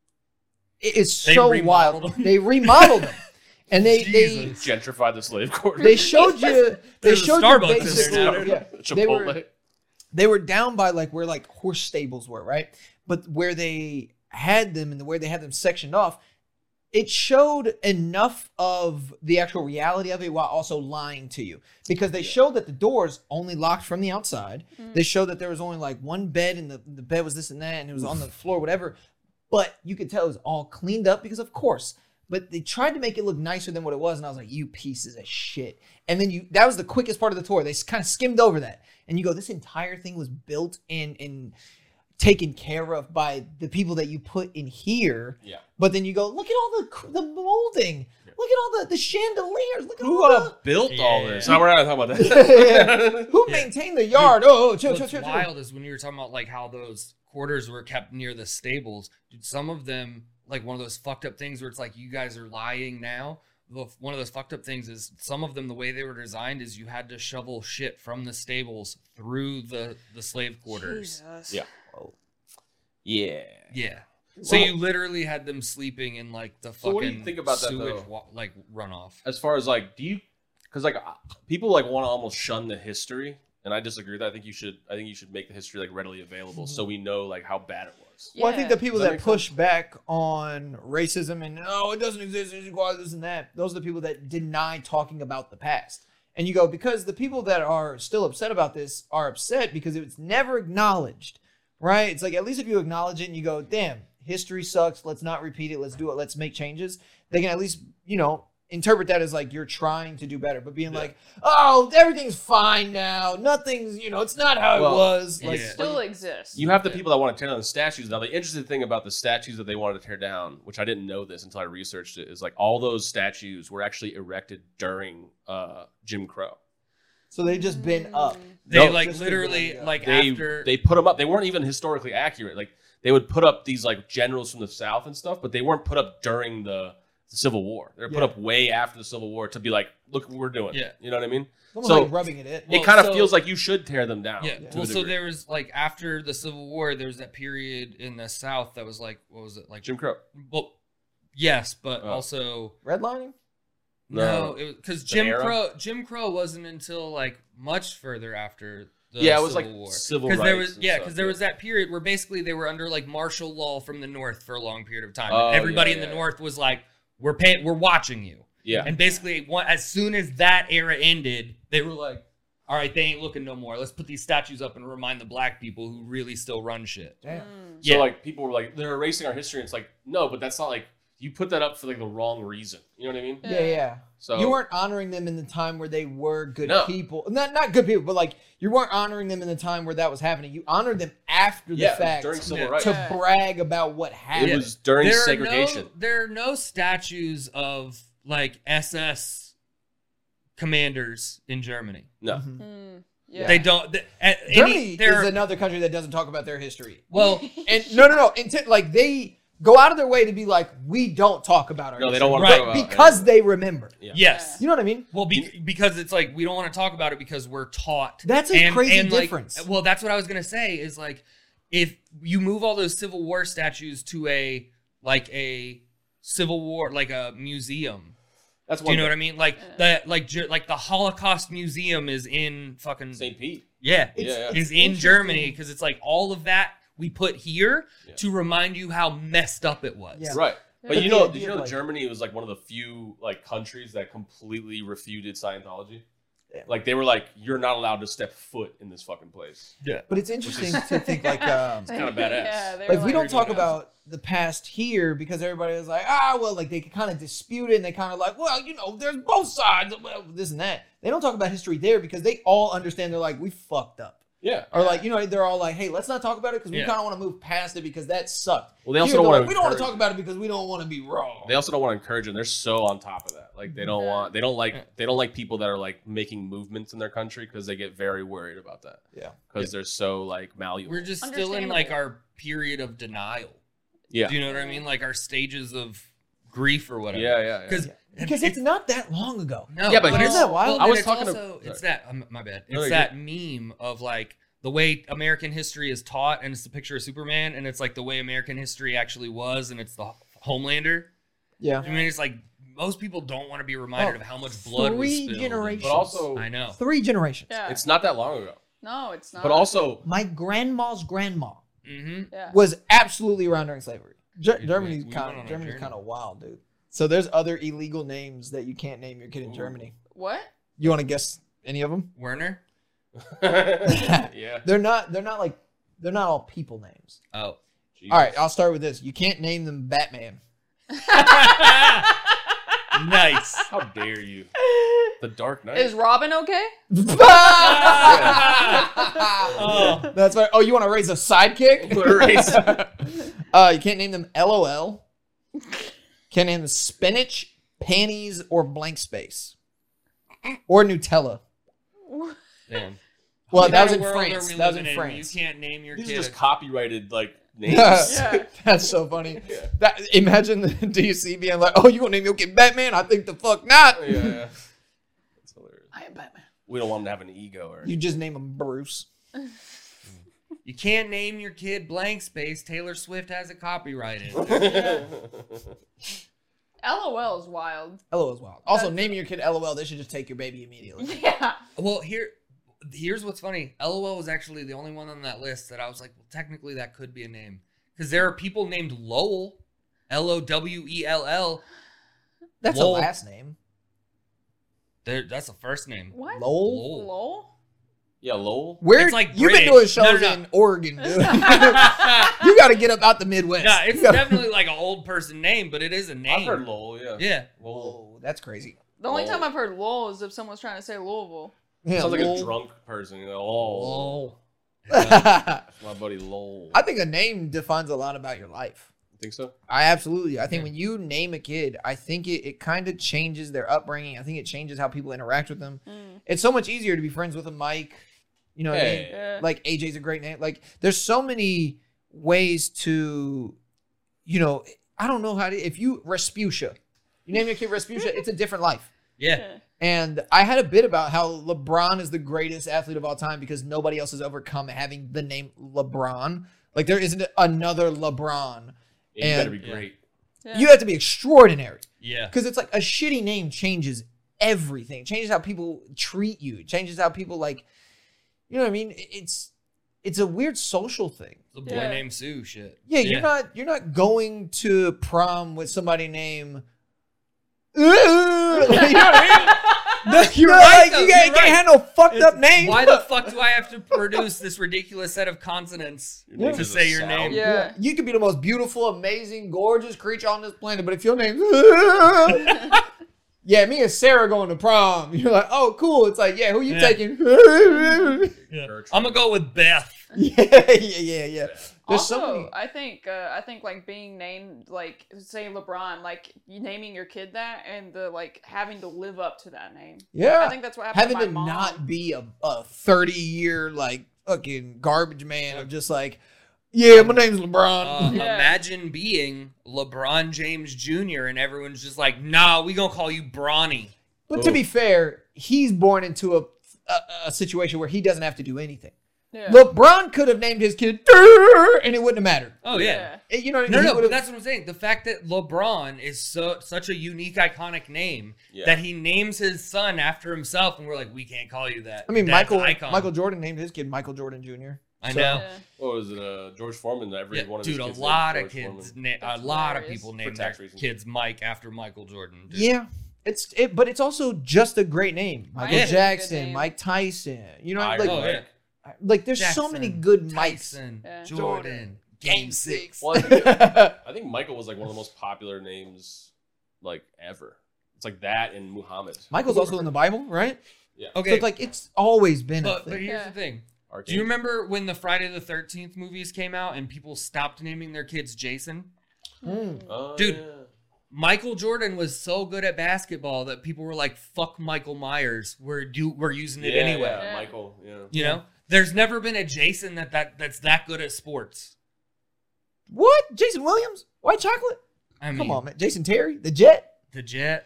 It's They so remodeled wild. them? they remodeled them. And they Jesus. Gentrify the slave quarters. they showed you they There's a showed Starbucks you in there basically now, dude. yeah, Chipotle. they were down by like where like horse stables were, right? But where they had them and the way they had them sectioned off, it showed enough of the actual reality of it while also lying to you. Because they showed that the doors only locked from the outside. They showed that there was only like one bed and the bed was this and that and it was on the floor, whatever. But you could tell it was all cleaned up because of course. But they tried to make it look nicer than what it was, and I was like, you pieces of shit. And then that was the quickest part of the tour. They kind of skimmed over that. And you go, this entire thing was built and taken care of by the people that you put in here. Yeah. But then you go, look at all the molding. Look at all the chandeliers. Look at Who all built all Yeah. this? No, we're not talking about the... that. Who maintained the yard? Chill. What's wild is when you were talking about like how those quarters were kept near the stables. Dude, some of them, like one of those fucked up things where it's like you guys are lying now. One of those fucked up things is some of them, the way they were designed is you had to shovel shit from the stables through the slave quarters. Jesus. Yeah. Yeah. Yeah. So you literally had them sleeping in like the fucking So what do you think about that, sewage though? like runoff. As far as like, because like people like want to almost shun the history, and I disagree with that. I think you should make the history like readily available so we know like how bad it was. Well, I think the people Does that that make push back on racism and it doesn't exist, it's equality, this and that, those are the people that deny talking about the past. And you go, because the people that are still upset about this are upset because it was never acknowledged, right? It's like, at least if you acknowledge it and you go, damn, history sucks, let's not repeat it, let's do it, let's make changes, they can at least, interpret that as like you're trying to do better, but being like, oh, everything's fine now, nothing's, it's not how it was. It Like, still exists. You have the people that want to tear down the statues. Now, the interesting thing about the statues that they wanted to tear down, which I didn't know this until I researched it, is like all those statues were actually erected during Jim Crow. so they've just been up. They No, like just literally figured it out. like They after they put them up. They weren't even historically accurate. Like they would put up these like generals from the South and stuff, but they weren't put up during the Civil War. They were put up way after the Civil War to be like, look what we're doing. Yeah. You know what I mean? Almost So- like rubbing it in. Well, It kind of so- feels like you should tear them down. Yeah. to Well, a so degree. there was like after the Civil War, there was that period in the South that was like, what was it like? Jim Crow. Well, yes, but Oh. also Redlining? no, because It's an era? Jim Crow wasn't until like much further after the Yeah, it was Civil like War. civil Because rights. there was and yeah, stuff, because there was that period where basically they were under like martial law from the North for a long period of time. Oh, And everybody yeah, in the yeah. North was like, we're watching you. Yeah. And basically, as soon as that era ended, they were like, all right, they ain't looking no more. Let's put these statues up and remind the black people who really still run shit. Damn. So like people were like, they're erasing our history. And it's like, no, but that's not like, you put that up for like the wrong reason. You know what I mean? Yeah. So You weren't honoring them in the time where they were good No. people. Not good people, but like you weren't honoring them in the time where that was happening. You honored them after the yeah, fact during civil Yeah. rights. to brag about what happened. It was during There are segregation. there are no statues of like SS commanders in Germany. No. Mhm. Yeah. They don't. Germany there is are, another country that doesn't talk about their history. well, And no. Like they go out of their way to be like, we don't talk about our No, they history. don't want Right. to talk about because they remember. Yeah. yes. You know what I mean? Well, because it's like we don't want to talk about it because we're taught. That's a crazy like, difference. well, that's what I was gonna say. Is like if you move all those Civil War statues to a Civil War, like a museum. That's Do one you know what I thing. mean? Like the Holocaust Museum is in fucking St. Pete. yeah, Yeah. is in Germany because it's like all of that we put here Yeah. to remind you how messed up it was. Yeah. Right. But But the you know, idea did you of, know like- Germany was like one of the few like countries that completely refuted Scientology? Yeah. Like they were like, you're not allowed to step foot in this fucking place. But it's interesting to think like It's kind of badass. Yeah, they like were we don't pretty talk badass. about the past here because everybody was like, well, like they kind of dispute it and they kind of like, well, you know, there's both sides, well, this and that. They don't talk about history there because they all understand. They're like, we fucked up. Yeah. Or like, you know, they're all like, hey, let's not talk about it because we Yeah. kind of want to move past it because that sucked. Well, they also Here, don't they're want like, we don't want to encourage- talk about it because we don't want to be wrong. They also don't want to encourage them. They're so on top of that. Like they don't Yeah. want. They don't like people that are like making movements in their country because they get very worried about that. Yeah. Because they're so like malleable. We're just still in like Understandable. our period of denial. Yeah. Do you know what I mean? Like our stages of grief or whatever. Yeah. Because it's not that long ago. no, Yeah, but it's- here's- Isn't that wild? well, I and was it's talking to- also, sorry. it's that my bad. No, It's you're that meme of like the way American history is taught, and it's the picture of Superman, and it's like the way American history actually was, and it's the Homelander. Yeah. I mean, it's like most people don't want to be reminded Oh, of how much blood was 3 spilled. generations. But also, I know. 3 generations. Yeah. it's not that long ago. No, it's not. But also, My grandma's grandma Mm-hmm. yeah. was absolutely around during slavery. Germany's we went kind on of a Germany's journey. kind of wild, dude. So there's other illegal names that you can't name your kid in Ooh. Germany. What? You want to guess any of them? Werner. yeah. They're not all people names. Oh. All right, I'll start with this. You can't name them Batman. Nice. How dare you? The Dark Knight. Is Robin okay? Oh. That's right. Oh, you want to raise a sidekick? Erase. You can't name them LOL. Can't name them spinach, panties, or blank space, or Nutella. Damn. Well, What that was kind in of world France. are we That was living in France. You can't name your These kid. are just copyrighted like names. Yeah. That's so funny. Yeah. That imagine the DC being like, "Oh, you gonna name your kid Batman? I think the fuck not." Yeah. That's hilarious. I am Batman. We don't want him to have an ego or You just name him Bruce. You can't name your kid blank space. Taylor Swift has it copyrighted. LOL is wild. LOL is wild. Also, That's- naming your kid LOL, they should just take your baby immediately. Yeah. Well, here's what's funny. LOL was actually the only one on that list that I was like, well, technically that could be a name. Because there are people named Lowell. Lowell. That's Lol. a last name. That's the first name. What? Lowell. Lowell. Lol? Yeah, Lowell. Where It's like you've been British. doing shows No. in Oregon, dude. You got to get up out the Midwest. Yeah, it's You gotta- definitely like an old person name, but it is a name. I've heard Lowell, yeah. Yeah. Lowell. Whoa, that's crazy. The only Lol. time I've heard lol is if someone's trying to say Louisville. Yeah, Sounds like lol. a drunk person. You know, Lowell. Lol. That's my buddy Lowell. I think a name defines a lot about your life. You think so? I think Yeah. when you name a kid, I think it kind of changes their upbringing. I think it changes how people interact with them. Mm. It's so much easier to be friends with a Mike. You know what I mean? Hey. Yeah. Like AJ's a great name. Like there's so many ways to, you know, I don't know how to. If you Respucia, you name your kid Respucia, it's a different life. Yeah. And I had a bit about how LeBron is the greatest athlete of all time because nobody else has overcome having the name LeBron. Like there isn't another LeBron. Yeah, you better And- be great. Yeah. You have to be extraordinary Yeah. because it's like a shitty name changes everything. It changes how people treat you. It changes how people like, you know what I mean? It's a weird social thing. The boy Yeah. named Sue shit. Yeah, you're not going to prom with somebody named. Ooh, You know what I mean? No, you're No, right. like, though, you you're can't right. have no fucked up name. Why the fuck do I have to produce this ridiculous set of consonants Your name to is a say your sound. name? Yeah. You could be the most beautiful, amazing, gorgeous creature on this planet, but if your name's yeah, me and Sarah going to prom. You're like, oh, cool. It's like, yeah, who you Yeah. taking? Yeah. Gertrude. I'm gonna go with Beth. yeah. There's Also, so many. I think like being named like say LeBron, like you naming your kid that and the like having to live up to that name. Yeah. I think that's what happened Having to my to mom. not be a 30-year like fucking garbage man of just like, yeah, my name's LeBron. Yeah. Imagine being LeBron James Jr. and everyone's just like, nah, we gonna call you Bronny. But to be fair, he's born into a situation where he doesn't have to do anything. Yeah. LeBron could have named his kid Durr, and it wouldn't have mattered. Oh yeah. You know, No, he no, would've- but that's what I'm saying. The fact that LeBron is such a unique, iconic name Yeah. that he names his son after himself, and we're like, we can't call you that. I mean, That's Michael icon. Jordan named his kid Michael Jordan Jr. I so- know. Yeah. What was it? George Foreman. Every Yeah, one of dude, his a kids lot named of George kids, Foreman. a That's lot of hilarious. people For name their tax reasons. kids Mike after Michael Jordan. Dude. Yeah, but it's also just a great name. Michael Yeah. Jackson, Good name. Mike Tyson. You know, Iron like, Oh, Mike. yeah. like there's so Jackson, many good Mikes. Tyson, Yeah. Jordan, Game 6. Well, I think Michael was like one of the most popular names like ever. It's like that and Muhammad. Michael's also in the Bible, right? Yeah. So Okay, it's like it's always been a but thing. here's Yeah. the thing. Do Arcade. you remember when the Friday the 13th movies came out and people stopped naming their kids Jason? Mm. Oh, Dude. yeah. Michael Jordan was so good at basketball that people were like, "Fuck Michael Myers, we're using it Yeah, anyway." yeah, Yeah. Michael. Yeah. You know, there's never been a Jason that's that good at sports. What? Jason Williams? White chocolate? I mean, Come on, man. Jason Terry? The Jet? the Jet.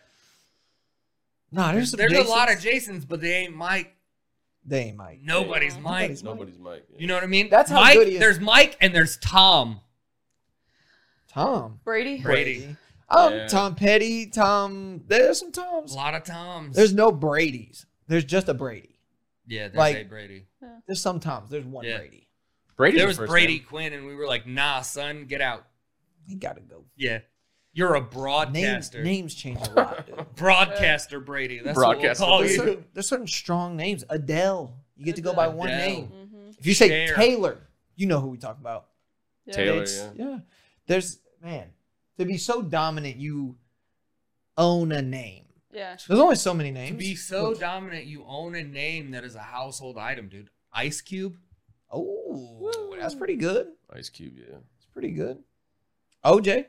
Nah, There's some a lot of Jasons. Jasons, but they ain't Mike. They ain't Mike. Nobody's Yeah. Mike. Nobody's Mike. Yeah. You know what I mean? That's how Mike, good he is. There's Mike and there's Tom Tom. Brady. Brady. Yeah. Tom Petty. Tom. There's some A Toms. lot of Toms. There's no Brady's. There's just a Brady. yeah, there's like- a Brady. There's some Toms. There's one Yeah. Brady. Brady's There the was first Brady name. Quinn, and we were like, "Nah, son, get out." He got to go. Yeah, you're a Names, broadcaster. names change a lot, dude. Broadcaster Brady. That's Broadcaster what we'll call There's you. certain strong names. Adele. You get to go by one Adele. name. Mm-hmm. If you say Cher. Taylor, you know who we talk about. Taylor, It's- yeah. There's, man, to be so dominant, you own a name. Yeah. There's only so many To names. be so dominant, you own a name that is a household item, dude. Ice Cube. Oh, that's pretty good. Ice Cube, yeah. It's pretty good. OJ.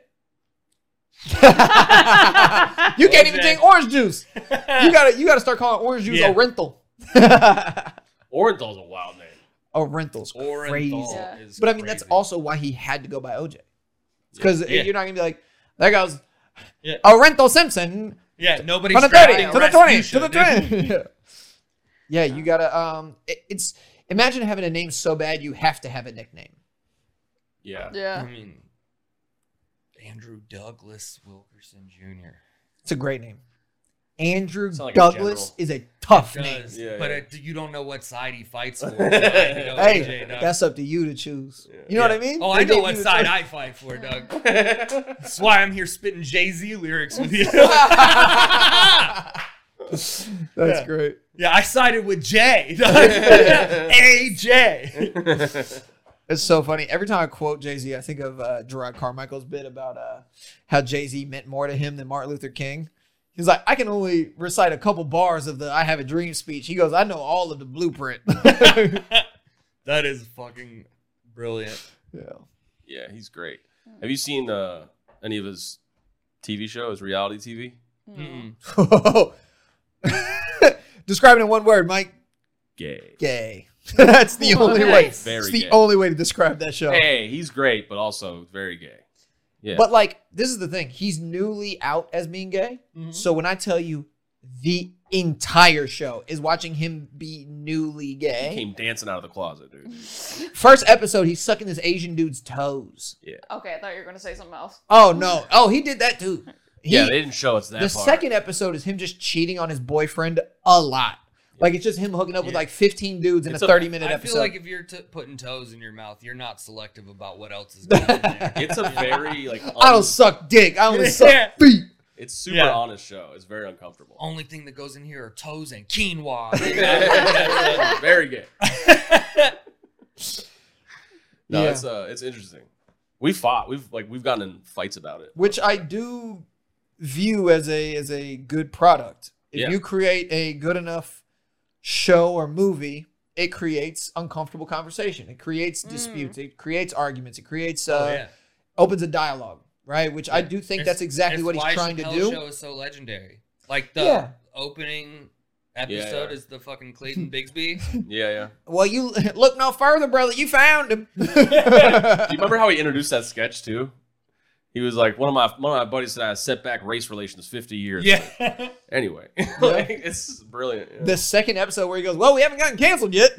You can't even OJ. drink orange juice. You gotta start calling orange juice Yeah. Orenthal. Orenthal's a wild name. Orenthal's Orenthal crazy. Yeah. is But I mean, that's crazy. also why he had to go by OJ. Because Yeah. you're not gonna be like, there goes Yeah. Orenthal Simpson Yeah, nobody's from the 30 drafting to the 20 Rasputia, to the dude. 20. Yeah, you gotta. It's imagine having a name so bad you have to have a nickname. Yeah. I Yeah. mean, Andrew Douglas Wilkerson Jr. It's a great name. Andrew Sound like a Douglas general. is a tough name. Does, Yeah, but yeah. you don't know what side he fights for. So I had to go Hey, AJ, Doug. that's up to you to choose. Yeah. You know what I mean? Oh, They I know gave what you the side choice. I fight for, Doug. That's why I'm here spitting Jay-Z lyrics with you. That's Yeah. great. Yeah, I sided with Jay. AJ. It's so funny. Every time I quote Jay-Z, I think of Gerard Carmichael's bit about how Jay-Z meant more to him than Martin Luther King. He's like, I can only recite a couple bars of the I Have a Dream speech. He goes, I know all of the blueprint. That is fucking brilliant. Yeah. Yeah, he's great. Have you seen any of his TV shows, reality TV? Mm-mm. Describe it in one word, Mike. Gay. Gay. That's the only way. Nice. Very It's the gay. only way to describe that show. Hey, he's great, but also very gay. Yeah. But like, this is the thing. He's newly out as being gay. Mhm. So when I tell you the entire show is watching him be newly he gay. came dancing out of the closet, dude. First episode, he's sucking this Asian dude's toes. Okay, I thought you were gonna say something else. Oh no. Oh, he did that too. Yeah, they didn't show us that the part. second episode is him just cheating on his boyfriend a lot. Like it's just him hooking up with Yeah. like 15 dudes in It's a a- 30-minute I episode. feel like if you're putting toes in your mouth, you're not selective about what else is going in there. It's a very like I don't suck dick. I only Yeah. suck feet. It's super Yeah. honest show. It's very uncomfortable. Only thing that goes in here are toes and quinoa. Very gay. No, Yeah. it's interesting. We fought. We've gotten in fights about it. Which I do view as a good product. If Yeah. you create a good enough show or movie, it creates uncomfortable conversation. It creates disputes. It creates arguments. It creates opens a dialogue, right? Which I do think that's exactly what he's trying to do. The show is so legendary. Like the Yeah. opening episode is the fucking Clayton Bigsby. Yeah. Well, you look no further, brother. You found him. Do you remember how he introduced that sketch too? He was like, one of my buddies said I set back race relations 50 years. Yeah. Anyway, like, it's brilliant. Yeah. The second episode where he goes, "Well, we haven't gotten canceled yet."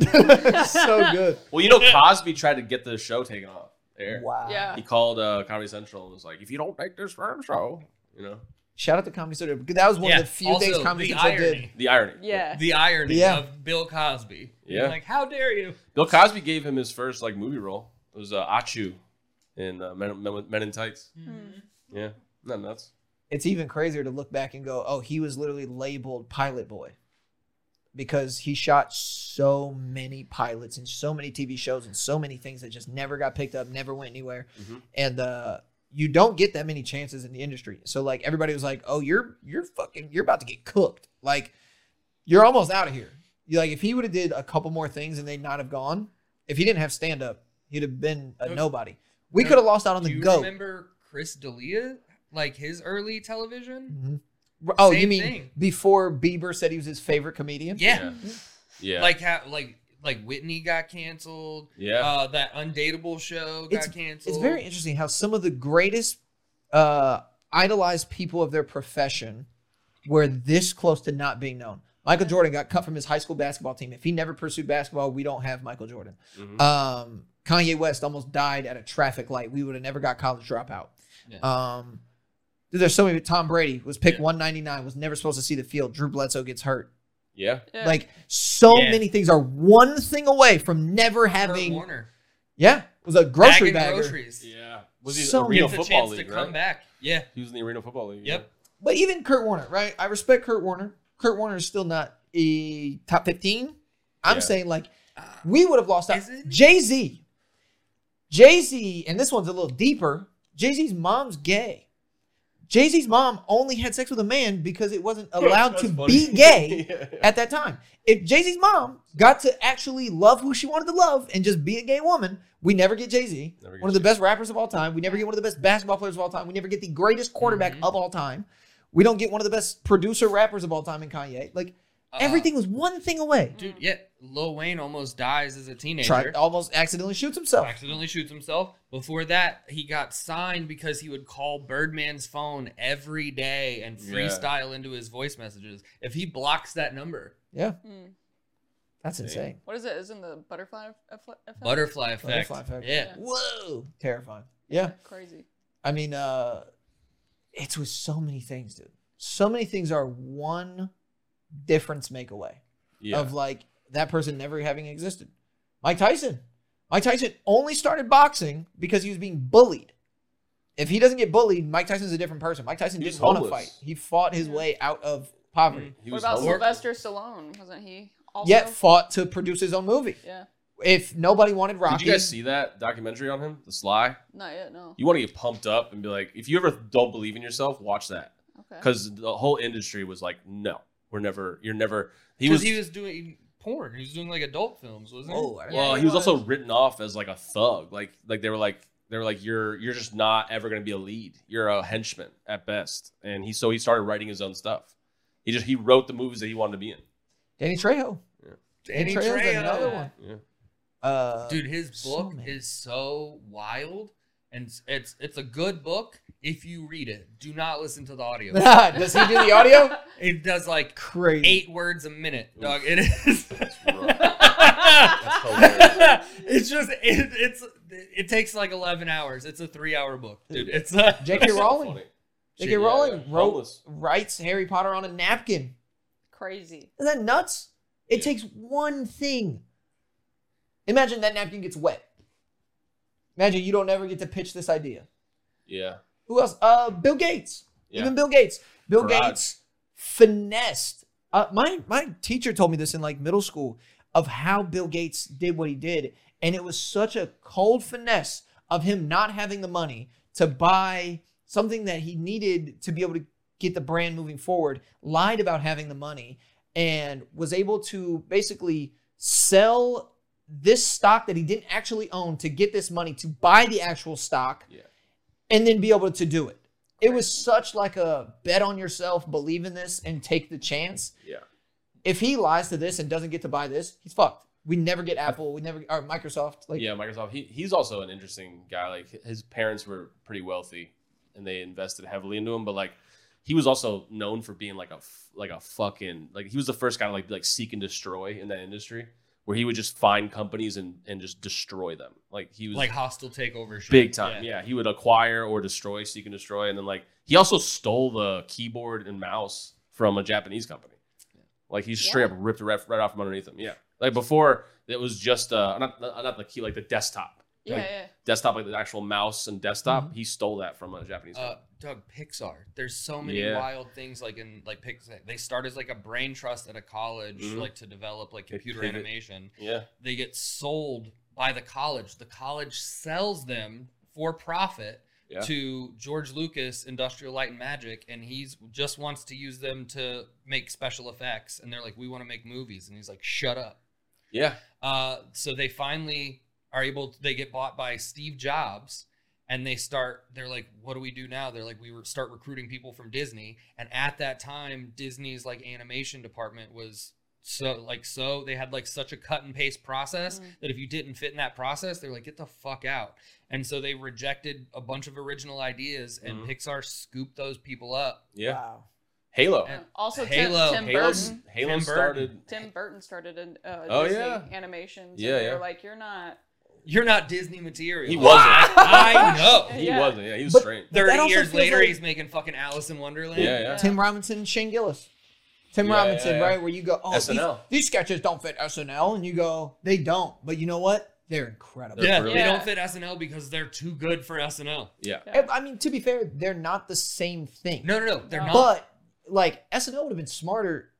So good. Well, you know, Cosby tried to get the show taken off air. Wow. Yeah. He called Comedy Central and was like, "If you don't take this from show, you know." Shout out to Comedy Central because that was one of the few Also, things Comedy the Central did. irony. The irony. Yeah. The irony Yeah. of Bill Cosby. Yeah. Like, how dare you? Bill Cosby gave him his first like movie role. It was Achu in Men in Tights. Yeah, isn't that nuts? It's even crazier to look back and go, "Oh, he was literally labeled pilot boy," because he shot so many pilots and so many TV shows and so many things that just never got picked up, never went anywhere, and you don't get that many chances in the industry. So like everybody was like, "Oh, you're about to get cooked. Like you're almost out of here." You like if he would have did a couple more things and they'd not have gone. If he didn't have stand up, he'd have been a nobody. We could have lost out on Do the you GOAT. remember Chris D'Elia? Like his early television? Oh, Same you mean thing. before Bieber said he was his favorite comedian? Yeah. Yeah. Like how like Whitney got canceled. Yeah. That Undateable show got canceled. It's very interesting how some of the greatest idolized people of their profession were this close to not being known. Michael Jordan got cut from his high school basketball team. If he never pursued basketball, we don't have Michael Jordan. Kanye West almost died at a traffic light. We would have never got College Dropout. Yeah. Dude, there's so many. Tom Brady was picked 199, was never supposed to see the field. Drew Bledsoe gets hurt. Yeah. Yeah. Like so Yeah. many things are one thing away from never Kurt having. Warner. Yeah, it was a grocery Bagging bagger. groceries. Yeah. Was he So in the Arena Gets a Football chance League, to come right? back. Yeah. He was in the Arena Football League. Yep. But even Kurt Warner, right? I respect Kurt Warner. Kurt Warner is still not a top 15. I'm Yeah. saying like we would have lost out. Is it? Jay-Z, and this one's a little deeper. Jay-Z's mom's gay. Jay-Z's mom only had sex with a man because it wasn't allowed to That's funny. be gay Yeah. at that time. If Jay-Z's mom got to actually love who she wanted to love and just be a gay woman, we never get Jay-Z, Never get one of the Jay-Z. best rappers of all time. We never get one of the best basketball players of all time. We never get the greatest quarterback of all time. We don't get one of the best producer rappers of all time in Kanye. Like, everything was one thing away. Dude, yeah. Lil Wayne almost dies as a teenager. Tried, almost accidentally shoots himself. Accidentally shoots himself. Before that, he got signed because he would call Birdman's phone every day and freestyle into his voice messages. If he blocks that number, Yeah. That's insane. What is it? Isn't the butterfly effect? butterfly effect. Butterfly effect. Yeah. Whoa. Terrifying. Yeah. Crazy. I mean, it's with so many things, dude. So many things are one difference make away Yeah. of like that person never having existed. Mike Tyson. Mike Tyson only started boxing because he was being bullied. If he doesn't get bullied, Mike Tyson's a different person. Mike Tyson He was didn't want to homeless. fight. He fought his way out of poverty. He What was about homeless. Sylvester Stallone? Wasn't he also? Yet fought to produce his own movie. Yeah. If nobody wanted Rocky, Did you guys see that documentary on him, The Sly? Not yet. No. You want to get pumped up and be like, if you ever don't believe in yourself, watch that. Okay. Because the whole industry was like, no, you're never. He Because was. he was doing porn. He was doing like adult films, wasn't he? Oh, I didn't Yeah, Well, he he was was. also written off as like a thug. Like they were like you're just not ever gonna be a lead. You're a henchman at best. And he started writing his own stuff. He wrote the movies that he wanted to be in. Danny Trejo. Danny Trejo's Trejo. another one. Yeah. Dude, his so book many. is so wild, and it's a good book if you read it. Do not listen to the audio. Does he do the audio? It does like Crazy. 8 words a minute, dog. It is. That's rough. That's hilarious. It's just it takes like 11 hours. It's a 3-hour book, dude. It's J.K. That's so Rowling. funny. J.K. Shit, yeah, Rowling yeah. Homeless. writes Harry Potter on a napkin. Crazy. Isn't that nuts? It Yeah. takes one thing. Imagine that napkin gets wet. Imagine you don't ever get to pitch this idea. Yeah. Who else? Bill Gates. Yeah. Even Bill Gates. Bill Garage. Gates finessed. My teacher told me this in like middle school of how Bill Gates did what he did. And it was such a cold finesse of him not having the money to buy something that he needed to be able to get the brand moving forward, lied about having the money, and was able to basically sell this stock that he didn't actually own to get this money to buy the actual stock, and then be able to do it. It was such like a bet on yourself, believe in this, and take the chance. Yeah. If he lies to this and doesn't get to buy this, he's fucked. We never get Apple. We never or Microsoft. Like, yeah, Microsoft. He's also an interesting guy. Like his parents were pretty wealthy, and they invested heavily into him. But like, he was also known for being like a fucking like he was the first guy to like seek and destroy in that industry, where he would just find companies and just destroy them. Like he was Like hostile takeover shit. big time. Yeah, he would acquire or destroy, seek and destroy, and then like he also stole the keyboard and mouse from a Japanese company. Like he straight up ripped it right off from underneath him. Yeah. Like before, it was just not the key, like the desktop. Yeah, Like, yeah. Desktop, like the actual mouse and desktop. He stole that from a Japanese company. Doug, Pixar. There's so many wild things like in like Pixar. They start as like a brain trust at a college, like to develop like computer pivot. animation. Yeah. They get sold by the college. The college sells them for profit to George Lucas, Industrial Light and Magic, and he's just wants to use them to make special effects. And they're like, we want to make movies, and he's like, shut up. Yeah. So they finally are able to, they get bought by Steve Jobs, and they're like, what do we do now? They're like, start recruiting people from Disney. And at that time, Disney's like animation department was so they had like such a cut and paste process that if you didn't fit in that process, they're like, get the fuck out. And so they rejected a bunch of original ideas, and Pixar scooped those people up. Yeah. wow. Halo. And Also, Halo. Tim Halo's- Burton. Halo Tim started. Tim Burton started in Oh, Disney yeah. animations. Yeah, and they yeah. were like, you're not. You're not Disney material. He wasn't. I know. He Yeah. wasn't. Yeah, he was But- strange. that 30 also years feels later, like- he's making fucking Alice in Wonderland. Yeah. Tim Robinson, Shane Gillis. Tim Yeah, Robinson, yeah, yeah. right? Where you go, oh, SNL. these sketches don't fit SNL. And you go, they don't. But you know what? They're incredible. Yeah, brilliant. they Yeah. don't fit SNL because they're too good for SNL. Yeah. Yeah. I mean, to be fair, they're not the same thing. No, they're No. not. But like SNL would have been smarter.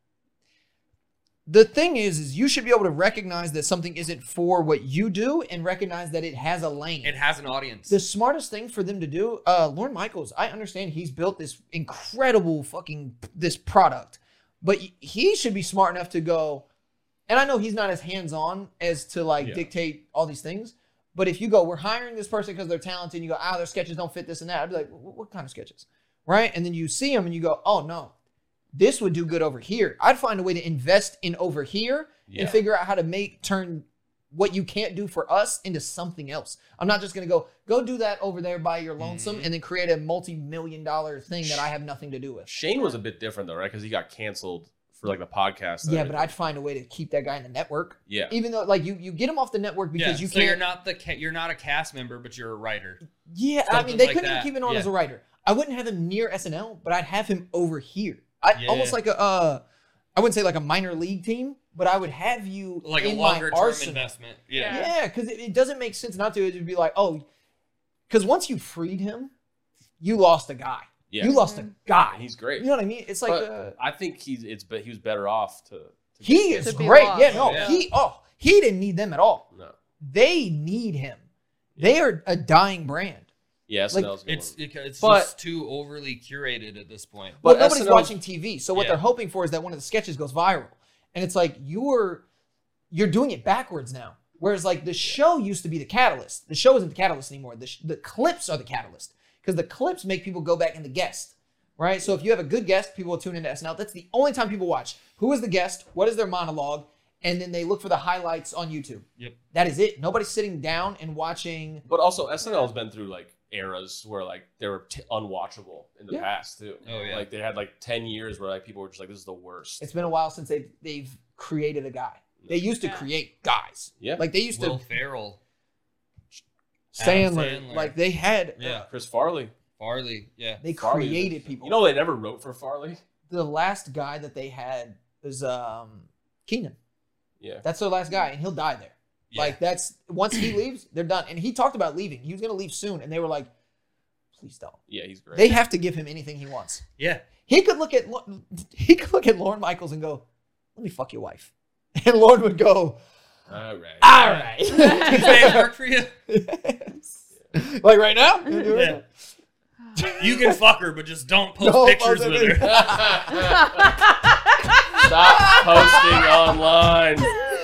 The thing is you should be able to recognize that something isn't for what you do and recognize that it has a lane. It has an audience. The smartest thing for them to do, Lorne Michaels, I understand he's built this incredible this product, but he should be smart enough to go, and I know he's not as hands-on as to like dictate all these things, but if you go, we're hiring this person because they're talented, and you go, their sketches don't fit this and that, I'd be like, what kind of sketches? Right? And then you see them and you go, oh no, this would do good over here. I'd find a way to invest in over here and figure out how to turn what you can't do for us into something else. I'm not just going to go do that over there by your lonesome and then create a multi-million-dollar thing that I have nothing to do with. Shane was a bit different though, right? Because he got canceled for like the podcast. and Yeah, but everything. I'd find a way to keep that guy in the network. Yeah. Even though like you get him off the network because you so can't. you're not a cast member, but you're a writer. Yeah, I Something mean, they like couldn't even that. keep it on Yeah. as a writer. I wouldn't have him near SNL, but I'd have him over here. Almost like I wouldn't say like a minor league team, but I would have you Like in a longer my term arsenal. investment. Yeah. Yeah, because it doesn't make sense not to. It would be like, because once you freed him, you lost a guy. Yeah. You lost a guy. He's great. You know what I mean? It's like But I think he was better off to he is To be great. lost. Yeah, no, Yeah. he didn't need them at all. No. They need him. They are a dying brand. Yeah, SNL's good. It's But- just too overly curated at this point. But But nobody's SNL's watching TV, so what Yeah. they're hoping for is that one of the sketches goes viral, and it's like you're doing it backwards now. Whereas like the show used to be the catalyst. The show isn't the catalyst anymore. The clips are the catalyst because the clips make people go back and the guest, right? So if you have a good guest, people will tune into SNL. That's the only time people watch. Who is the guest? What is their monologue? And then they look for the highlights on YouTube. Yep. That is it. Nobody's sitting down and watching. But also SNL's been through like eras where like they were unwatchable in the Yeah. past too. Oh, yeah. Like they had like 10 years where like people were just like, this is the worst. It's been a while since they've created a guy. They used to Yeah. create guys. Yeah. Like they used Will to Ferrell, Sandler. Adam Sandler. Like they had. yeah, Chris Farley. Farley, yeah. They Farley created people. You know they never wrote for Farley? The last guy that they had was Keenan. Yeah. That's their last guy, and he'll die there. Yeah. Like that's once he leaves, they're done. And he talked about leaving. He was gonna leave soon, and they were like, please don't. Yeah, he's great. They have to give him anything he wants. Yeah. He could look at Lorne Michaels and go, "Let me fuck your wife," and Lorne would go, All right. "All right." Say it work for you. Yes. Like right now? Yeah. You can fuck her, but just don't post Don't pictures post with it. her. Stop posting online.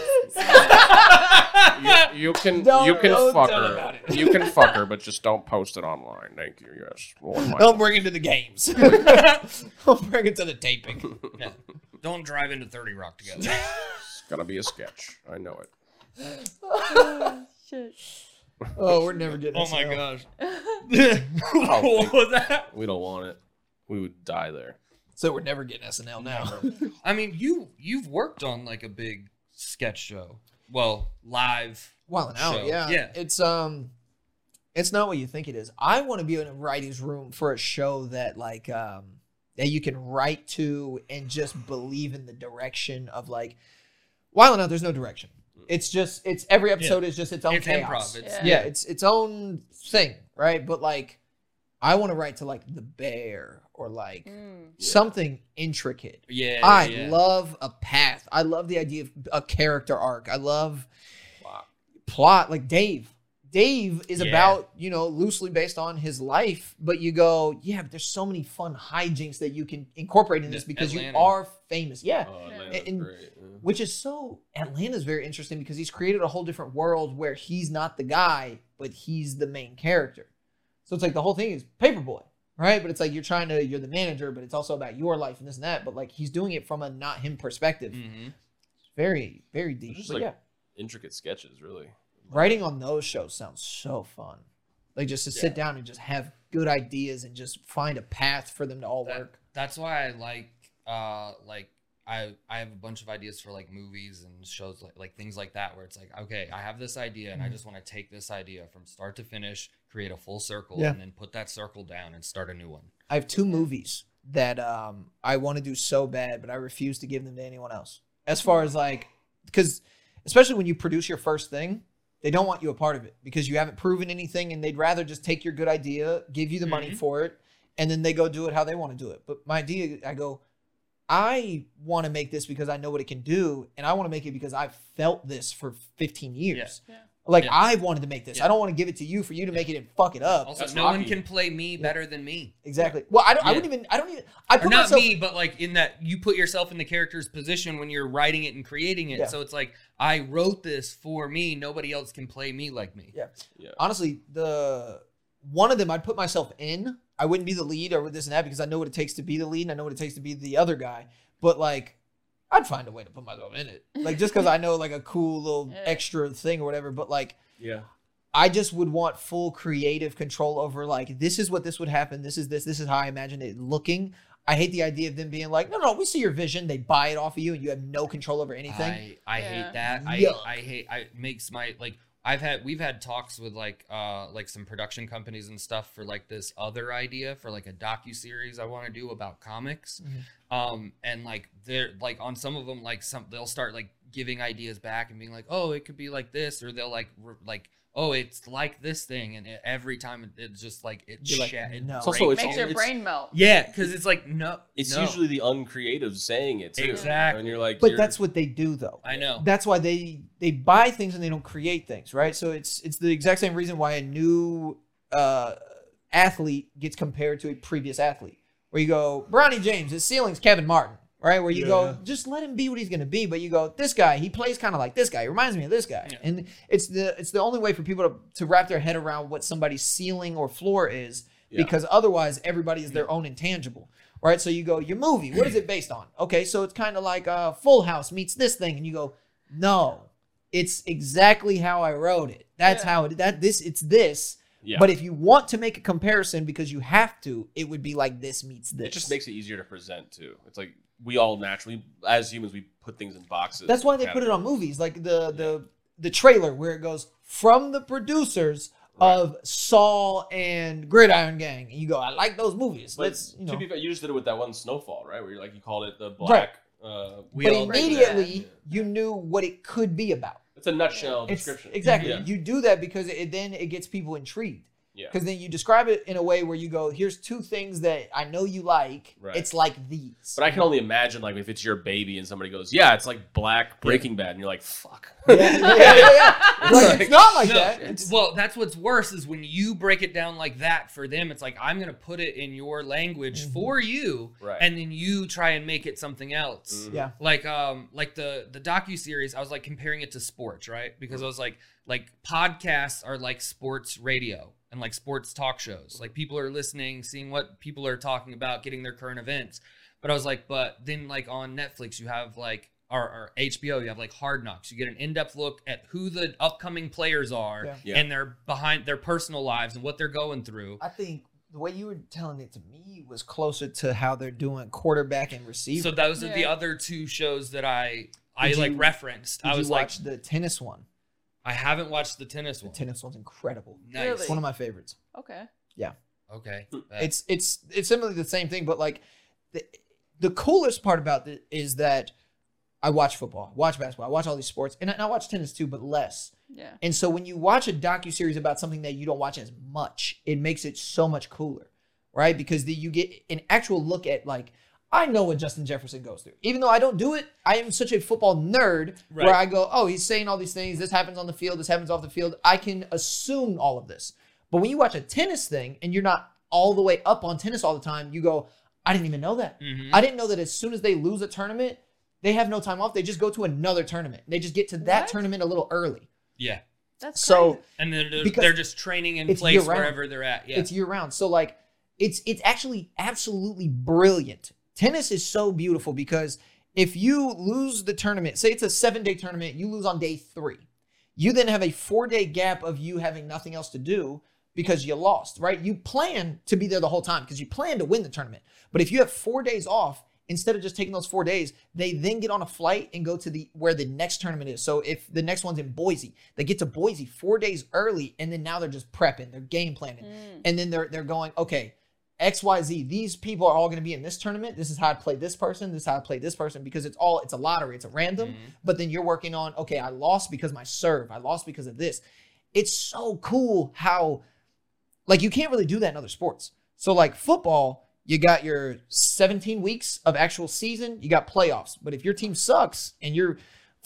You can Don't fuck tell her. about it. You can fuck her, but just don't post it online. Thank you. Yes. Lord Michael. Don't bring it to the games. Don't bring it to the taping. Yeah. Don't drive into 30 Rock together. It's gonna be a sketch. I know it. Shit. Oh, we're never getting Oh my SNL. gosh. Oh, What was that? We don't want it. We would die there. So we're never getting SNL now. I mean, you've worked on like a big sketch show. Well, live. Wildin' out, Show. yeah. Yeah. It's not what you think it is. I want to be in a writer's room for a show that like that you can write to and just believe in the direction of like Wildin' Out. There's no direction. It's every episode is just its own It's chaos. improv. Yeah, it's its own thing, right? But like, I want to write to like The Bear or like something intricate. Yeah. I yeah. love a path. I love the idea of a character arc. I love Wow. plot. Like Dave. Dave is Yeah. about, loosely based on his life, but you go, yeah, but there's so many fun hijinks that you can incorporate in this because Atlanta. you are famous. Yeah. Oh, Atlanta's And- great. Yeah. Which is Atlanta's very interesting because he's created a whole different world where he's not the guy, but he's the main character. So it's like the whole thing is Paperboy, right? But it's like you're the manager, but it's also about your life and this and that. But like he's doing it from a not him perspective. Mhm. Very, very deep. Just But like yeah, intricate sketches, really. writing on those shows sounds so fun. Like just to sit Yeah. down and just have good ideas and just find a path for them to all work. That's why I like I have a bunch of ideas for like movies and shows like things like that where it's like, okay, I have this idea and I just want to take this idea from start to finish, create a full circle, Yeah. and then put that circle down and start a new one. I have two movies that I want to do so bad, but I refuse to give them to anyone else. As far as like, because especially when you produce your first thing, they don't want you a part of it because you haven't proven anything and they'd rather just take your good idea, give you the money Mhm. for it, and then they go do it how they want to do it. But my idea, I want to make this because I know what it can do, and I want to make it because I've felt this for 15 years. Yeah. Like, Yeah. I wanted to make this. Yeah. I don't want to give it to you for you to make it and fuck it up. Also, That's no one hockey. can play me better than me. Exactly. Well, I don't Yeah. even, I Or put not myself, me, but like in that you put yourself in the character's position when you're writing it and creating it. Yeah. So it's like, I wrote this for me. Nobody else can play me like me. Yeah. Yeah. honestly, one of them I'd put myself in. I wouldn't be the lead or this and that because I know what it takes to be the lead and I know what it takes to be the other guy. But like, I'd find a way to put myself in it. Like just because I know like a cool little Yeah. extra thing or whatever. But like, Yeah. I just would want full creative control over like, this is what this would happen. This is how I imagine it looking. I hate the idea of them being like, no, we see your vision. They buy it off of you and you have no control over anything. I Yeah. hate that. Yuck. It makes my like we've had talks with like some production companies and stuff for like this other idea for like a docuseries I want to do about comics. And like they're like on some of them they'll start like giving ideas back and being like, oh, it could be like this, or they'll like oh, it's like this thing, and every time it's just like it You're like, it no. It's also- breaks. Makes your it's- brain melt. Yeah, because it's like no, It's no. usually the uncreative saying it too. Exactly. And you're like, But that's what they do though. I know. That's why they buy things and they don't create things, right? So it's the exact same reason why a new athlete gets compared to a previous athlete. Where you go, Bronny James, his ceiling's Kevin Martin, right? Where you go, just let him be what he's gonna be. But you go, this guy, he plays kind of like this guy. He reminds me of this guy. Yeah. And it's the only way for people to wrap their head around what somebody's ceiling or floor is, Yeah. because otherwise everybody is their own intangible. Right? So you go, your movie, what is it based on? Okay, so it's kind of like Full House meets this thing, and you go, no, it's exactly how I wrote it. That's Yeah. how it's this. Yeah. But if you want to make a comparison because you have to, it would be like this meets this. It just makes it easier to present too. It's like we all naturally, as humans, we put things in boxes. That's why they put it on movies, like the trailer where it goes from the producers of Saw and Gridiron Gang, and you go, I like those movies. But Let's to be fair, you just did it with that one Snowfall, right? Where you called it the Right. black. We but all agree with immediately that. you knew what it could be about. It's a nutshell It's description. exactly Yeah. you do that because then it gets people intrigued. Yeah. Because then you describe it in a way where you go, here's two things that I know you like. Right. It's like these. But I can only imagine, like, if it's your baby and somebody goes, yeah, it's like Black Breaking Bad, and you're like, fuck. Yeah. Like, it's not like No, that. It's, well, that's what's worse is when you break it down like that for them. It's like, I'm going to put it in your language for you, Right. and then you try and make it something else. yeah. Like the docuseries, I was like comparing it to sports, right? Because I was like podcasts are like sports radio and like sports talk shows. Like people are listening, seeing what people are talking about, getting their current events. But I was like, but then like on Netflix, you have like or HBO, you have like Hard Knocks. You get an in-depth look at who the upcoming players are Yeah. and their personal lives and what they're going through. I think the way you were telling it to me was closer to how they're doing quarterback and receiver. So those are the Yeah. other two shows that I Did like you- referenced. Did I was you like, watch the tennis one? I haven't watched the tennis The one. tennis one's incredible. Nice. Really? It's one of my favorites. Okay. Okay. It's similarly the same thing, but like the coolest part about it is that I watch football, watch basketball, I watch all these sports, and I watch tennis too, but less. Yeah. And so when you watch a docuseries about something that you don't watch as much, it makes it so much cooler, right? Because you get an actual look at, like, I know what Justin Jefferson goes through. Even though I don't do it, I am such a football nerd Right. where I go, oh, he's saying all these things. This happens on the field. This happens off the field. I can assume all of this. But when you watch a tennis thing and you're not all the way up on tennis all the time, you go, I didn't even know that. Mhm. I didn't know that as soon as they lose a tournament, they have no time off. They just go to another tournament. They just get to that What? tournament a little early. Yeah. That's So crazy. And then Because they're just training in it's place year-round. wherever they're at. Yeah. it's year round. So like it's actually absolutely brilliant. Tennis is so beautiful because if you lose the tournament, say it's a 7-day tournament, you lose on day 3. You then have a 4-day gap of you having nothing else to do because you lost, right? You plan to be there the whole time because you plan to win the tournament. But if you have 4 days off, instead of just taking those 4 days, they then get on a flight and go to where the next tournament is. So if the next one's in Boise, they get to Boise 4 days early, and then now they're just prepping, they're game planning, and then they're going, okay, XYZ, these people are all going to be in this tournament. This is how I play this person. This is how I play this person, because it's a lottery. It's a random. But then you're working on, okay, I lost because my serve. I lost because of this. It's so cool how, like, you can't really do that in other sports. So like football, you got your 17 weeks of actual season. You got playoffs. But if your team sucks and you're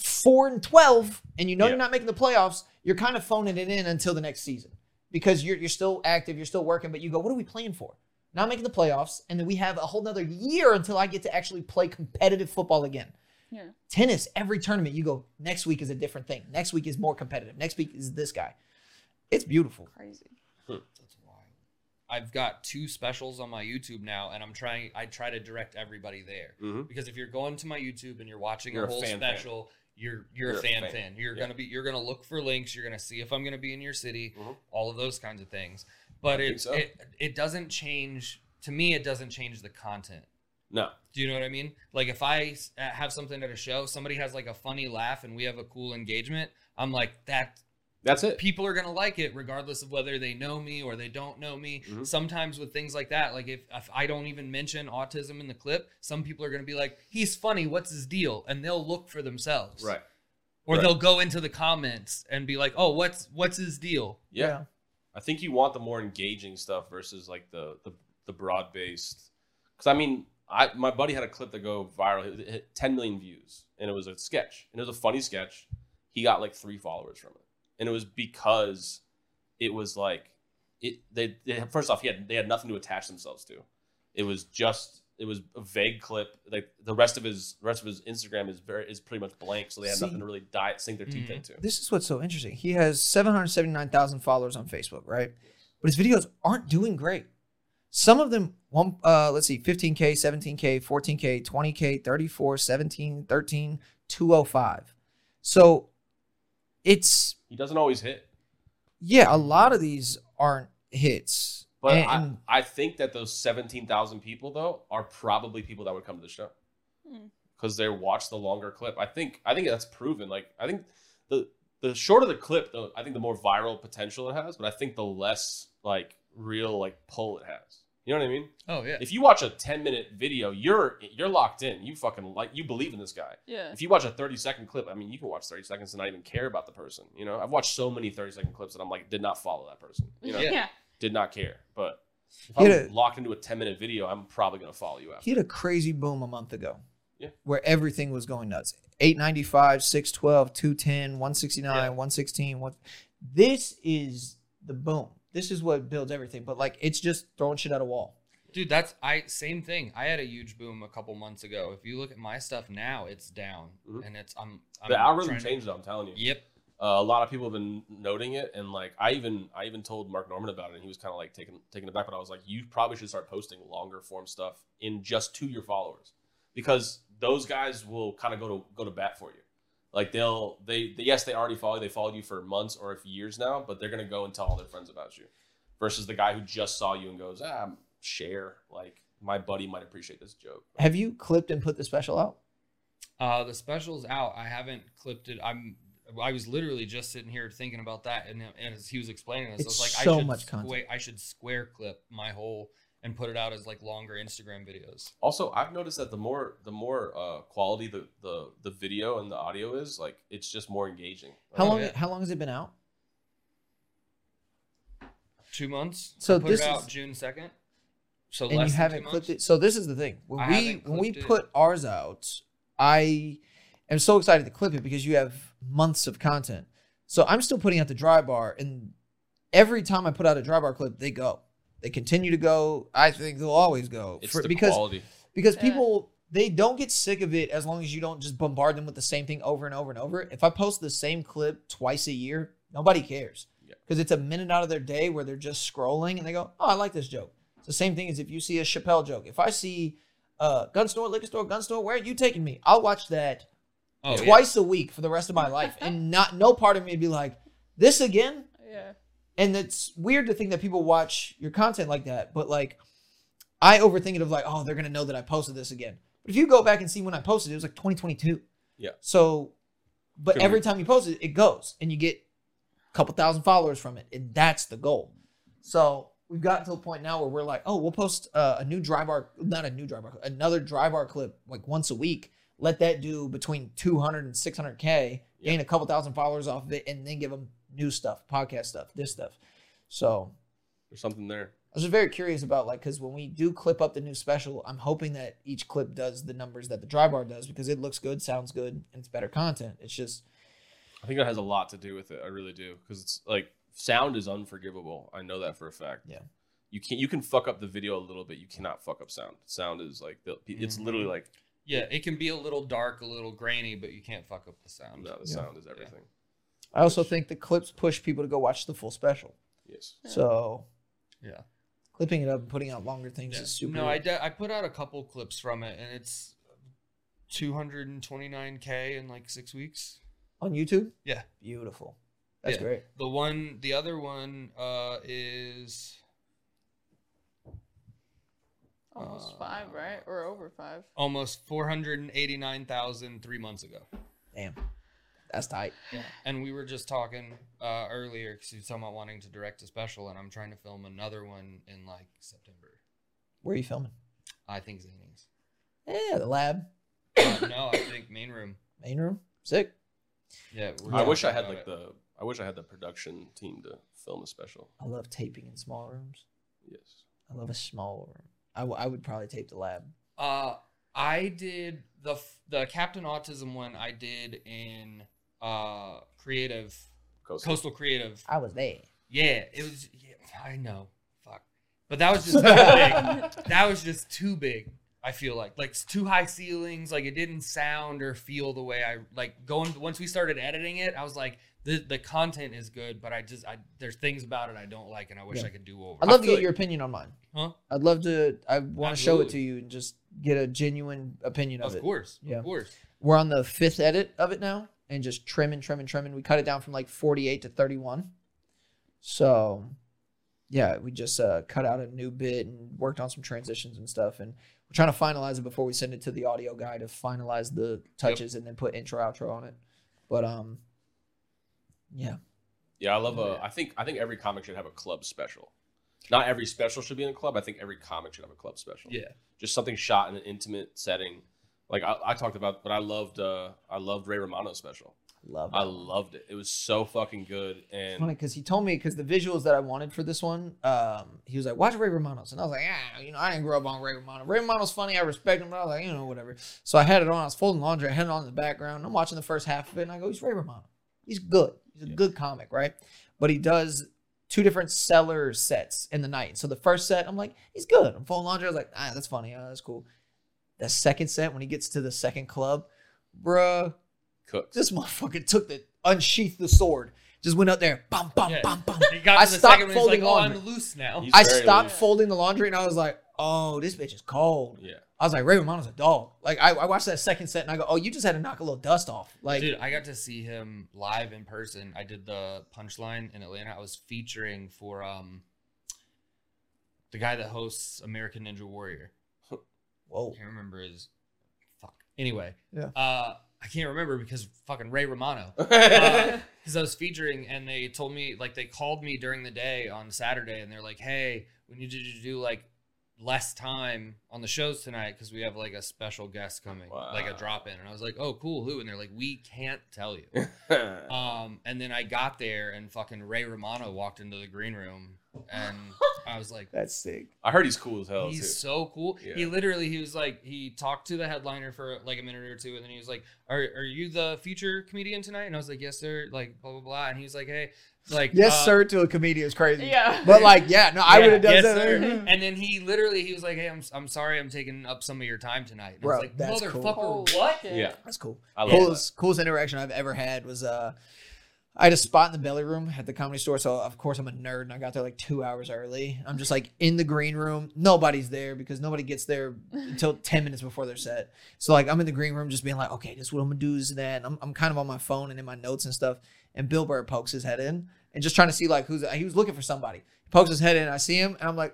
4-12 and you know Yeah. you're not making the playoffs, you're kind of phoning it in until the next season because you're still active, you're still working, but you go, what are we playing for? Not making the playoffs, and then we have a whole nother year until I get to actually play competitive football again. Yeah. Tennis, every tournament, you go, next week is a different thing. Next week is more competitive. Next week is this guy. It's beautiful. Crazy. That's wild. I've got 2 specials on my YouTube now, and I try to direct everybody there. Mhm. Because if you're going to my YouTube and you're watching You're a a whole fan special, you're a fan. You're Yeah. you're gonna look for links. You're gonna see if I'm gonna be in your city, Mhm. all of those kinds of things. But I think so. it doesn't change. To me, it doesn't change the content. No. Do you know what I mean? Like if I have something at a show, somebody has like a funny laugh, and we have a cool engagement. I'm like that. That's it. People are gonna like it regardless of whether they know me or they don't know me. Mhm. Sometimes with things like that, like if I don't even mention autism in the clip, some people are gonna be like, he's funny, what's his deal? And they'll look for themselves. Right. Or Right. they'll go into the comments and be like, oh, what's his deal? Yeah. I think you want the more engaging stuff versus like the broad based. Because I mean, my buddy had a clip that go viral. It hit 10 million views, and it was a sketch, and it was a funny sketch. He got like 3 followers from it, and it was because it was like they first off they had nothing to attach themselves to. It was a vague clip. Like the rest of his Instagram is pretty much blank, so they had See- nothing to really sink their teeth into. This is what's so interesting. He has 779,000 followers on Facebook, right? But his videos aren't doing great. Some of them, let's see, 15K, 17K, 14K, 20K, 34, 17, 13, 205. So it's, He doesn't always hit. yeah, a lot of these aren't hits. But And- I think that those 17,000 people though are probably people that would come to the show because they watch the longer clip. I think that's proven. Like I think the shorter the clip, though, I think the more viral potential it has. But I think the less like real like pull it has. You know what I mean? Oh yeah. If you watch a 10-minute video, you're locked in. You fucking you believe in this guy. Yeah. If you watch a 30-second clip, I mean, you can watch 30 seconds and not even care about the person. You know, I've watched so many 30-second clips that I'm like, did not follow that person. You know? Yeah. Yeah. did not care. But if He I'm had locked into a 10-minute video, I'm probably gonna follow you after. He had a crazy boom a month ago. Yeah. Where everything was going nuts. 895, 612, 210, 169, Yeah. 116. This is the boom. This is what builds everything. But like it's just throwing shit at a wall. Dude, same thing. I had a huge boom a couple months ago. If you look at my stuff now, it's down, Mhm. and I'm The algorithm trying to- changed. I'm telling you. Yep. A lot of people have been noting it, and like I even told Mark Norman about it, and he was kind of like taken it back. But I was like, you probably should start posting longer form stuff in just to your followers, because those guys will kind of go to bat for you. Like they already follow you. They followed you for months or if years now, but they're gonna go and tell all their friends about you, versus the guy who just saw you and goes, share. Like my buddy might appreciate this joke. Have you clipped and put the special out? The special's out. I haven't clipped it. I was literally just sitting here thinking about that, and as he was explaining this, It's I was like, so much content. I should square clip my whole and put it out as like longer Instagram videos. Also, I've noticed that the more quality the video and the audio is, like it's just more engaging. How Oh, long? yeah. How long has it been out? 2 months. So I put this it out is- June 2nd. So And less you than haven't 2 months. clipped it. So this is the thing. I haven't When we clipped it. put ours out, I am so excited to clip it because you have months of content. So I'm still putting out the dry bar, and every time I put out a dry bar clip, they go. They continue to go. I think they'll always go It's because quality. because Yeah. people they don't get sick of it as long as you don't just bombard them with the same thing over and over and over. If I post the same clip twice a year, nobody cares Yeah. because it's a minute out of their day where they're just scrolling and they go, "Oh, I like this joke." It's the same thing as if you see a Chappelle joke. If I see gun store, liquor store, gun store, where are you taking me? I'll watch that Oh, yeah. twice a week for the rest of my life, and no part of me would be like, "This again." Yeah. And it's weird to think that people watch your content like that, but like I overthink it of like, oh, they're gonna know that I posted this again. But if you go back and see when I posted it, it was like 2022. Yeah. So, but Good every week. time you post it, it goes, and you get a couple thousand followers from it, and that's the goal. So we've gotten to a point now where we're like, oh, we'll post another dry bar clip like once a week. Let that do between 200 and 600K, Yeah. gain a couple thousand followers off of it, and then give them new stuff, podcast stuff, this stuff. So There's something there. I was just very curious about like, because when we do clip up the new special, I'm hoping that each clip does the numbers that the dry bar does because it looks good, sounds good, and it's better content. It's just, I think that has a lot to do with it. I really do, because it's like sound is unforgivable. I know that for a fact. Yeah. You can fuck up the video a little bit. You cannot fuck up sound. Sound is like it's Mhm. literally like Yeah, it can be a little dark, a little grainy, but you can't fuck up the sound. no, the Yeah. sound is everything. I also think the clips push people to go watch the full special. Yes. Yeah. So Yeah. clipping it up and putting out longer things Yeah. is super. No, I put out a couple clips from it, and it's 229K in like 6 weeks. On YouTube? Yeah. Beautiful. That's Yeah. great. The other one is Almost 5, right? Or over 5. almost 489,000 3 months ago. Damn. That's tight. Yeah. And we were just talking earlier because you were talking about wanting to direct a special, and I'm trying to film another one in like September. Where are you filming? I think Zanies. Yeah, the lab. No, I think Main Room. Main room. Sick. Yeah. we're I wish I talking had about like I wish I had the production team to film a special. I love taping in small rooms. Yes. I love a small room. I would probably tape the lab. I did the Captain Autism one. I did in Coastal Creative. I was there. Yeah, it was. Yeah, I know. Fuck. But that was just too big. That was just too big. I feel like it's too high ceilings. Like it didn't sound or feel the way I like going. Once we started editing it, I was like, the content is good, but there's things about it I don't like, and I wish Yeah. I could do over. I'd love to feel get like- your opinion on mine. Huh? I'd love to. I want to show it Absolutely. to you and just get a genuine opinion of Of it. course. Yeah. Of course. We're on the 5th edit of it now and just trimming. We cut it down from like 48 to 31. So, yeah, we just cut out a new bit and worked on some transitions and stuff. And we're trying to finalize it before we send it to the audio guy to finalize the touches and then put intro, outro on it. But, yeah. Yeah, I love Oh, yeah. I think every comic should have a club special. Not every special should be in a club. I think every comic should have a club special. Yeah. Just something shot in an intimate setting. Like I talked about, but I loved Ray Romano's special. Love. I loved it. It was so fucking good. Funny And because he told me because the visuals that I wanted for this one, he was like, watch Ray Romano's. And I was like, I didn't grow up on Ray Romano. Ray Romano's funny. I respect him. But I was like, whatever. So I had it on. I was folding laundry. I had it on in the background. I'm watching the first half of it. And I go, he's Ray Romano. He's good. He's a good comic, right? But he does 2 different seller sets in the night. So the first set, I'm like, he's good. I'm folding laundry. I was like, that's funny. That's cool. The second set, when he gets to the second club, bruh, cooked. this motherfucker unsheathed the sword. Just went up there, bum, bum, Yeah. bum, bum. He got I to the stopped second one, he's like, folding oh, laundry. I'm loose now. He's I very stopped loose. folding the laundry and I was like, oh, this bitch is cold. Yeah. I was like, Ray Romano's a dog. Like, I watched that second set and I go, oh, you just had to knock a little dust off. Like, Dude, I got to see him live in person. I did the Punchline in Atlanta. I was featuring for the guy that hosts American Ninja Warrior. whoa. I can't remember his fuck. Anyway, Yeah. I can't remember because fucking Ray Romano. Because I was featuring and they told me, like, they called me during the day on Saturday and they're like, hey, we need you to do like less time on the shows tonight because we have like a special guest coming, like a drop in. And I was like, oh, cool, who? And they're like, we can't tell you. And then I got there and fucking Ray Romano walked into the green room and I was like, That's sick. I heard he's cool as hell he's too. so cool. Yeah. He was like, he talked to the headliner for like a minute or two, and then he was like, "Are you the feature comedian tonight?" And I was like, "Yes, sir." Like blah blah blah. And he was like, "Hey, like Yes, sir, to a comedian is crazy. Yeah. But like, yeah, no, I would have done yes, that. sir. And then he was like, "Hey, I'm sorry, I'm taking up some of your time tonight." And I Bro, was like, that's cool. "Motherfucker, Holy what?" shit. Yeah. That's cool. I love that. Coolest interaction I've ever had was I had a spot in the belly room at the Comedy Store, so of course I'm a nerd and I got there like 2 hours early. I'm just like in the green room. Nobody's there because nobody gets there until 10 minutes before their set. So like I'm in the green room just being like, okay, this is what I'm gonna do is that. And I'm kind of on my phone and in my notes and stuff. And Bill Burr pokes his head in and just trying to see like he was looking for somebody. He pokes his head in, I see him, and I'm like,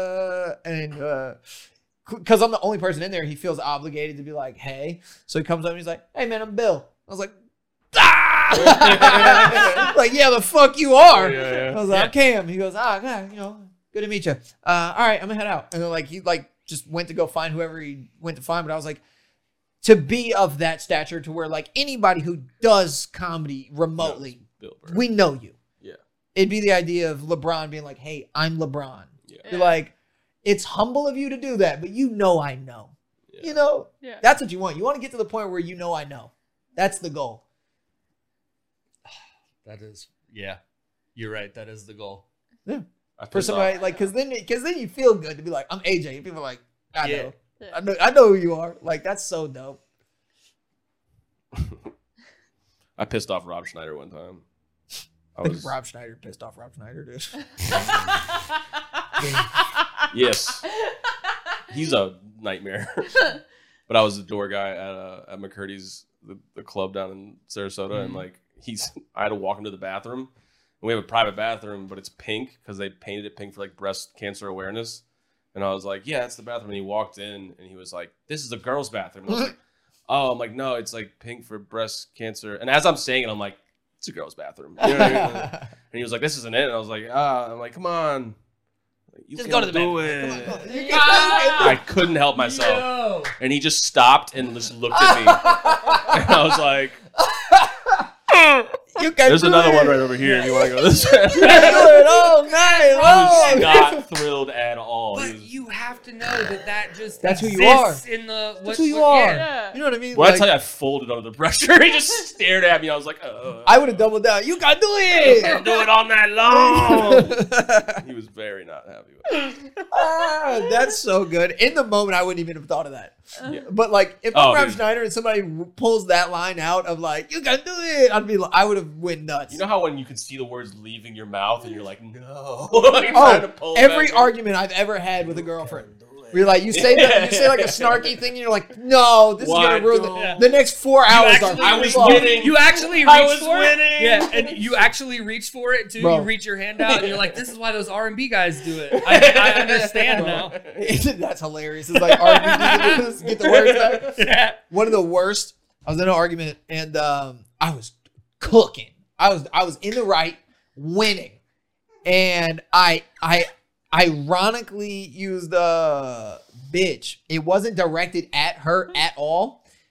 because I'm the only person in there, he feels obligated to be like, hey. So he comes up and he's like, hey man, I'm Bill. I was like, like, yeah, the fuck you are. Yeah. I was like, I'm Cam. He goes, okay, good to meet you. All right, I'm gonna head out. And then like he like just went to go find whoever he went to find. But I was like, to be of that stature to where like anybody who does comedy remotely, Bill Burr. we know you. Yeah. It'd be the idea of LeBron being like, hey, I'm LeBron. Yeah. You're like, it's humble of you to do that, but I know. Yeah. Yeah. That's what you want. You want to get to the point where I know. That's the goal. That is, yeah, you're right. That is the goal. I For pissed somebody off. like, because then you feel good to be like, I'm AJ. And people are like, I Yeah. know. Yeah. I know who you are. Like, that's so dope. I pissed off Rob Schneider one time. I think Rob Schneider pissed off Rob Schneider, dude. Yes. He's a nightmare. But I was the door guy at McCurdy's, the club down in Sarasota, and like I had to walk him to the bathroom. And we have a private bathroom, but it's pink because they painted it pink for like breast cancer awareness. And I was like, yeah, it's the bathroom. And he walked in and he was like, this is a girl's bathroom. And I was like, oh, I'm like, no, it's like pink for breast cancer. And as I'm saying it, I'm like, it's a girl's bathroom. You know what I mean? And he was like, this isn't it. And I was like, I'm like, come on. Like, you Just can go to the do bathroom. it. Come on, go. Yeah. I couldn't help myself. And he just stopped and just looked at me. And I was like, You can there's do another it. one right over here if you want to go this way. You can do it all night I was long. not thrilled at all. He But was- you have to know that just That's who you exists in the That's who you are. Yeah. You know what I mean? when I Like, tell you I folded under the pressure, he just stared at me. I was like, I would have doubled down. You can do I'll it. do it all night long. He was very not happy with it. That's so good. In the moment, I wouldn't even have thought of that. Yeah. But like, if Oh, I'm Rob dude. Schneider and somebody pulls that line out of like, you can do it, I would have went nuts. You know how when you can see the words leaving your mouth and you're like, no. Like, trying to pull every back in. argument I've ever had with a girlfriend. Where you're like, you say like a snarky thing, and you're like, no, this Why is gonna ruin don't- the next 4 hours. actually- I was Bro, winning. You actually I reach was for winning. it. Yeah, and you actually reach for it too. Bro. You reach your hand out and you're like, this is why those R&B guys do it. I understand now. That's hilarious. It's like arguing, get the words back. Yeah. One of the worst. I was in an argument and I was cooking. I was in the right, winning, and I ironically used bitch. It wasn't directed at her at all,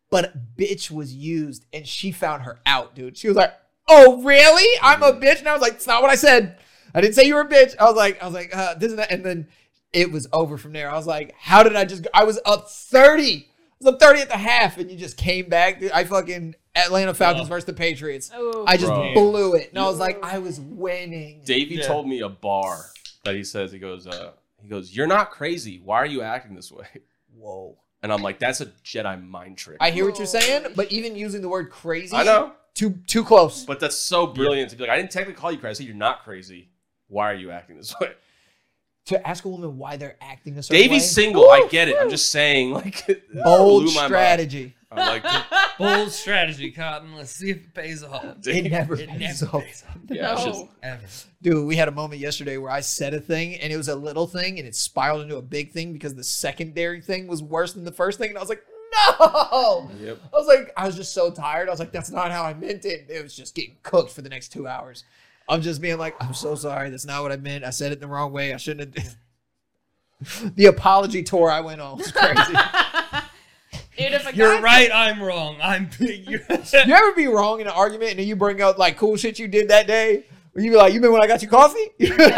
but bitch was used, and she found her out, dude. She was like, "Oh, really? I'm a bitch?" And I was like, "It's not what I said. I didn't say you were a bitch." I was like, this and that. And then it was over from there. I was like, how did I just go? I was up 30. I was up 30 at the half, and you just came back. Dude, I fucking Atlanta Falcons versus the Patriots. Oh, I just Bro. blew it. And I was like, I was winning. Davey told me a bar that he says, he goes, "You're not crazy. Why are you acting this way?" Whoa. And I'm like, that's a Jedi mind trick. I hear what you're saying, but even using the word crazy, I know. too close. But that's so brilliant to be like, I didn't technically call you crazy. You're not crazy. Why are you acting this way? To ask a woman why they're acting a certain way. Davey's single. I get it. I'm just saying, like, it Bold blew my mind. strategy. I'm like, Bold strategy, Cotton. Let's see if it pays off. It never It pays never off. pays off. yeah, it's No. just, Ever. Dude, we had a moment yesterday where I said a thing and it was a little thing and it spiraled into a big thing because the secondary thing was worse than the first thing. And I was like, no! yep. I was just so tired. I was like, that's not how I meant it. It was just getting cooked for the next 2 hours. I'm just being like, I'm so sorry. That's not what I meant. I said it the wrong way. I shouldn't have. The apology tour I went on was crazy. Dude, if a You're guy- right. I'm wrong. You ever be wrong in an argument and then you bring up like cool shit you did that day? Or you be like, you mean when I got you coffee?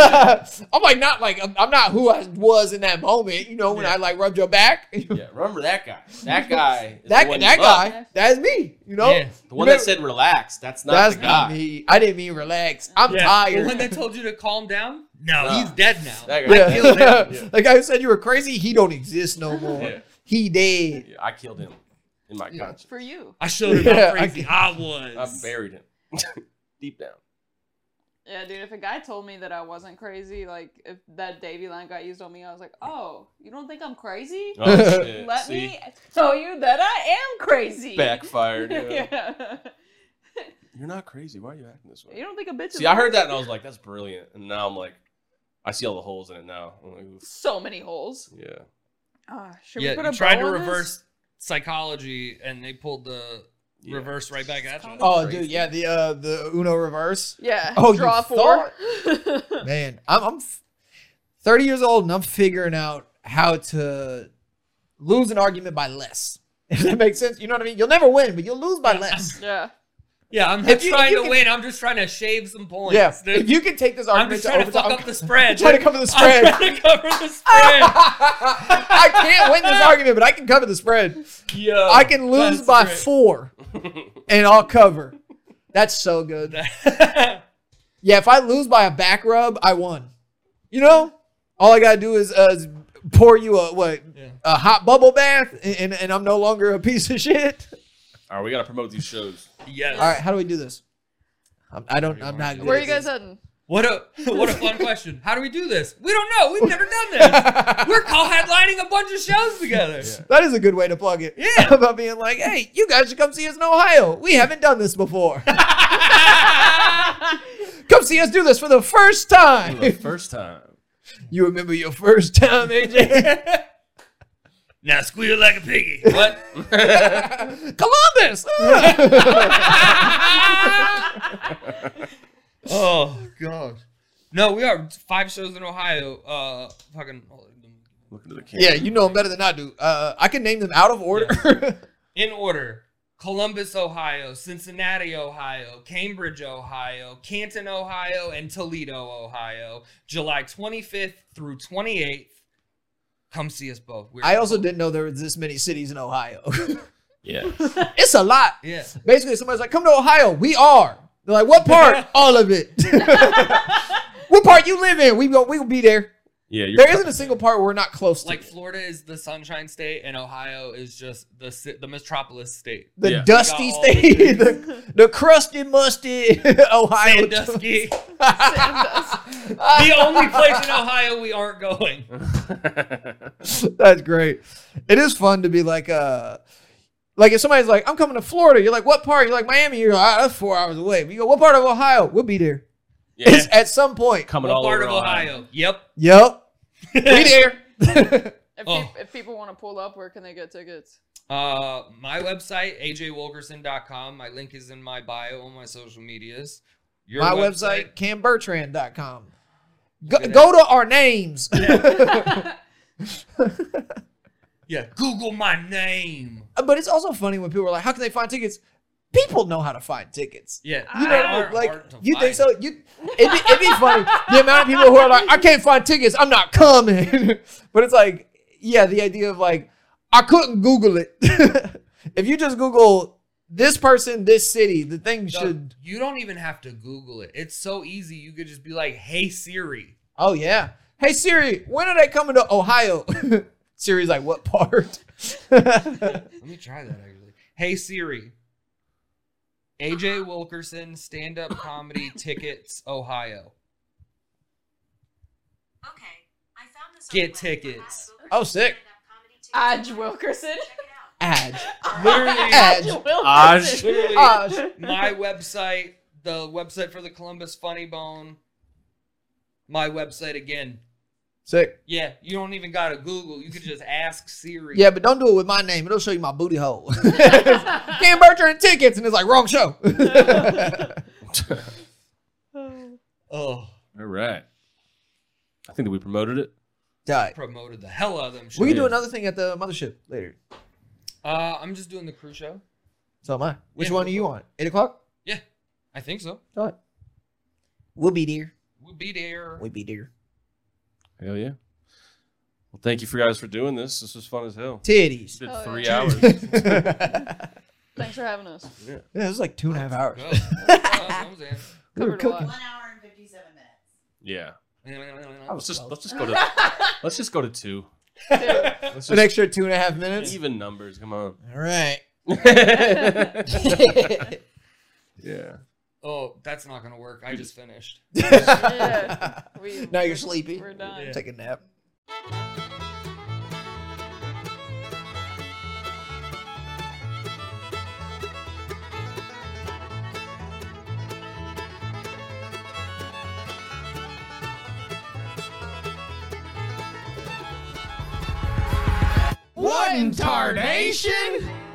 I'm like, not like, I'm not who I was in that moment. You know, when I like rubbed your back. Yeah, remember that guy. That guy. Is that the one that you love. guy, that's me. You know? Yeah. The one that said relax. That's not That's the guy. not me. I didn't mean relax. I'm Yeah. tired. The one that told you to calm down? No, No. he's dead now. That guy. Yeah. killed him. Yeah. The guy who said you were crazy, he don't exist no more. Yeah. He dead. Yeah, I killed him in my conscience. for you. I showed him Yeah, how crazy I was. I buried him deep down. Yeah, dude, if a guy told me that I wasn't crazy, like if that Davy line got used on me, I was like, oh, you don't think I'm crazy? Oh, shit. Let See? me tell you that I am crazy. Backfired. Yeah. Yeah. You're not crazy. Why are you acting this way? You don't think a bitch is See, I heard that and I was like, that's brilliant. And now I'm like, I see all the holes in it now. I'm like, oof. so many holes. Yeah. Should Yeah, we put you a tried bow to on this? reverse psychology and they pulled the Yeah. reverse right back at you. Oh, Crazy. dude, yeah, the Uno reverse. Yeah. Oh, you draw four. Man, I'm 30 years old and I'm figuring out how to lose an argument by less. If that makes sense, you know what I mean. You'll never win, but you'll lose by less. Yeah. Yeah, I'm not If you- trying if you to can- win. I'm just trying to shave some points. Yeah, dude. if you can take this I'm argument just trying to fuck overtime, up the spread. trying to dude. cover the spread. I'm trying to cover the spread. I can't win this argument, but I can cover the spread. Yo, I can lose that's by great. 4, and I'll cover. That's so good. Yeah, if I lose by a back rub, I won. You know, all I gotta do is pour you a hot bubble bath, and I'm no longer a piece of shit. All right, we got to promote these shows. Yes. All right, how do we do this? I'm not good. Where are at you guys this. heading? What a fun question. How do we do this? We don't know. We've never done this. We're co-headlining a bunch of shows together. That is a good way to plug it. Yeah. About being like, hey, you guys should come see us in Ohio. We haven't done this before. Come see us do this for the first For time. the first time. You remember your first time, AJ? Now squeal like a piggy. What? Columbus. Oh gosh. No, we are 5 shows in Ohio. Fucking Look into the camera. Yeah, you know them better than I do. I can name them out of order. in order: Columbus, Ohio; Cincinnati, Ohio; Cambridge, Ohio; Canton, Ohio; and Toledo, Ohio. July 25th through 28th. Come see us both. I also didn't know there was this many cities in Ohio. Yeah. It's a lot. Yeah. Basically, somebody's like, come to Ohio. We are. They're like, what part? All of it. What part you live in? We will be there. Yeah. You're There isn't a single part we're not close to. Like Florida is the Sunshine State, and Ohio is just the metropolis state. The Yeah. dusty We got all the state, things. the crusty, musty Ohio. Sandusky. Sandusky. The only place in Ohio we aren't going. That's great. It is fun to be like if somebody's like, I'm coming to Florida, you're like, what part? You're like, Miami. You're like, that's 4 hours away. But you go, what part of Ohio? We'll be there. Yeah. It's at some point. Coming What all part over of Ohio? Yep. Yep. Be there. If people want to pull up, where can they get tickets? My website, ajwolkerson.com. My link is in my bio on my social medias. Your My website, cambertrand.com. Look at Go to our names. Yeah, Google my name. But it's also funny when people are like, "How can they find tickets?" People know how to find tickets. Yeah, You they know, aren't like hard to you think find. so? It'd be funny the amount of people who are like, "I can't find tickets. I'm not coming." But it's like, yeah, the idea of like, I couldn't Google it. If you just Google this person, this city, the thing should. You don't even have to Google it. It's so easy. You could just be like, "Hey Siri." Oh yeah. Hey Siri, when are they coming to Ohio? Siri's like, what part? Let me try that actually. Hey Siri. AJ Wilkerson stand-up comedy tickets, Ohio. Okay, I found this. Get tickets. Oh, sick. Aj Wilkerson. Ad. Literally, Aj. Wilkerson. literally Aj. my website, the website for the Columbus Funny Bone. My website again. Sick. Yeah, you don't even gotta Google. You could just ask Siri. Yeah, but don't do it with my name. It'll show you my booty hole. Cam Bertrand tickets, and it's like, wrong show. Oh, All right. I think that we promoted it. Die. promoted the hell out of them. We can do Yeah. another thing at the mothership later. I'm just doing the crew show. So am I. Which Yeah, one are you on? 8 o'clock? Yeah, I think so. All right. We'll be there. We'll be there. We'll be there. Hell yeah. Well, thank you for guys for doing this. This was fun as hell. Titties. Did Oh, 3 yeah. hours. Thanks for having us. Yeah, it was like 2.5 hours. Go. I'm saying. We were Covered a lot. cooking. 1 hour and 57 minutes. Yeah. I was Let's just close. go to 2. Dude. Let's An just extra 2.5 minutes. even numbers. Come on. All right. Yeah. Oh, that's not gonna work. I just finished. Yeah. Now you're sleepy. We're done. Yeah. Take a nap. What in tarnation?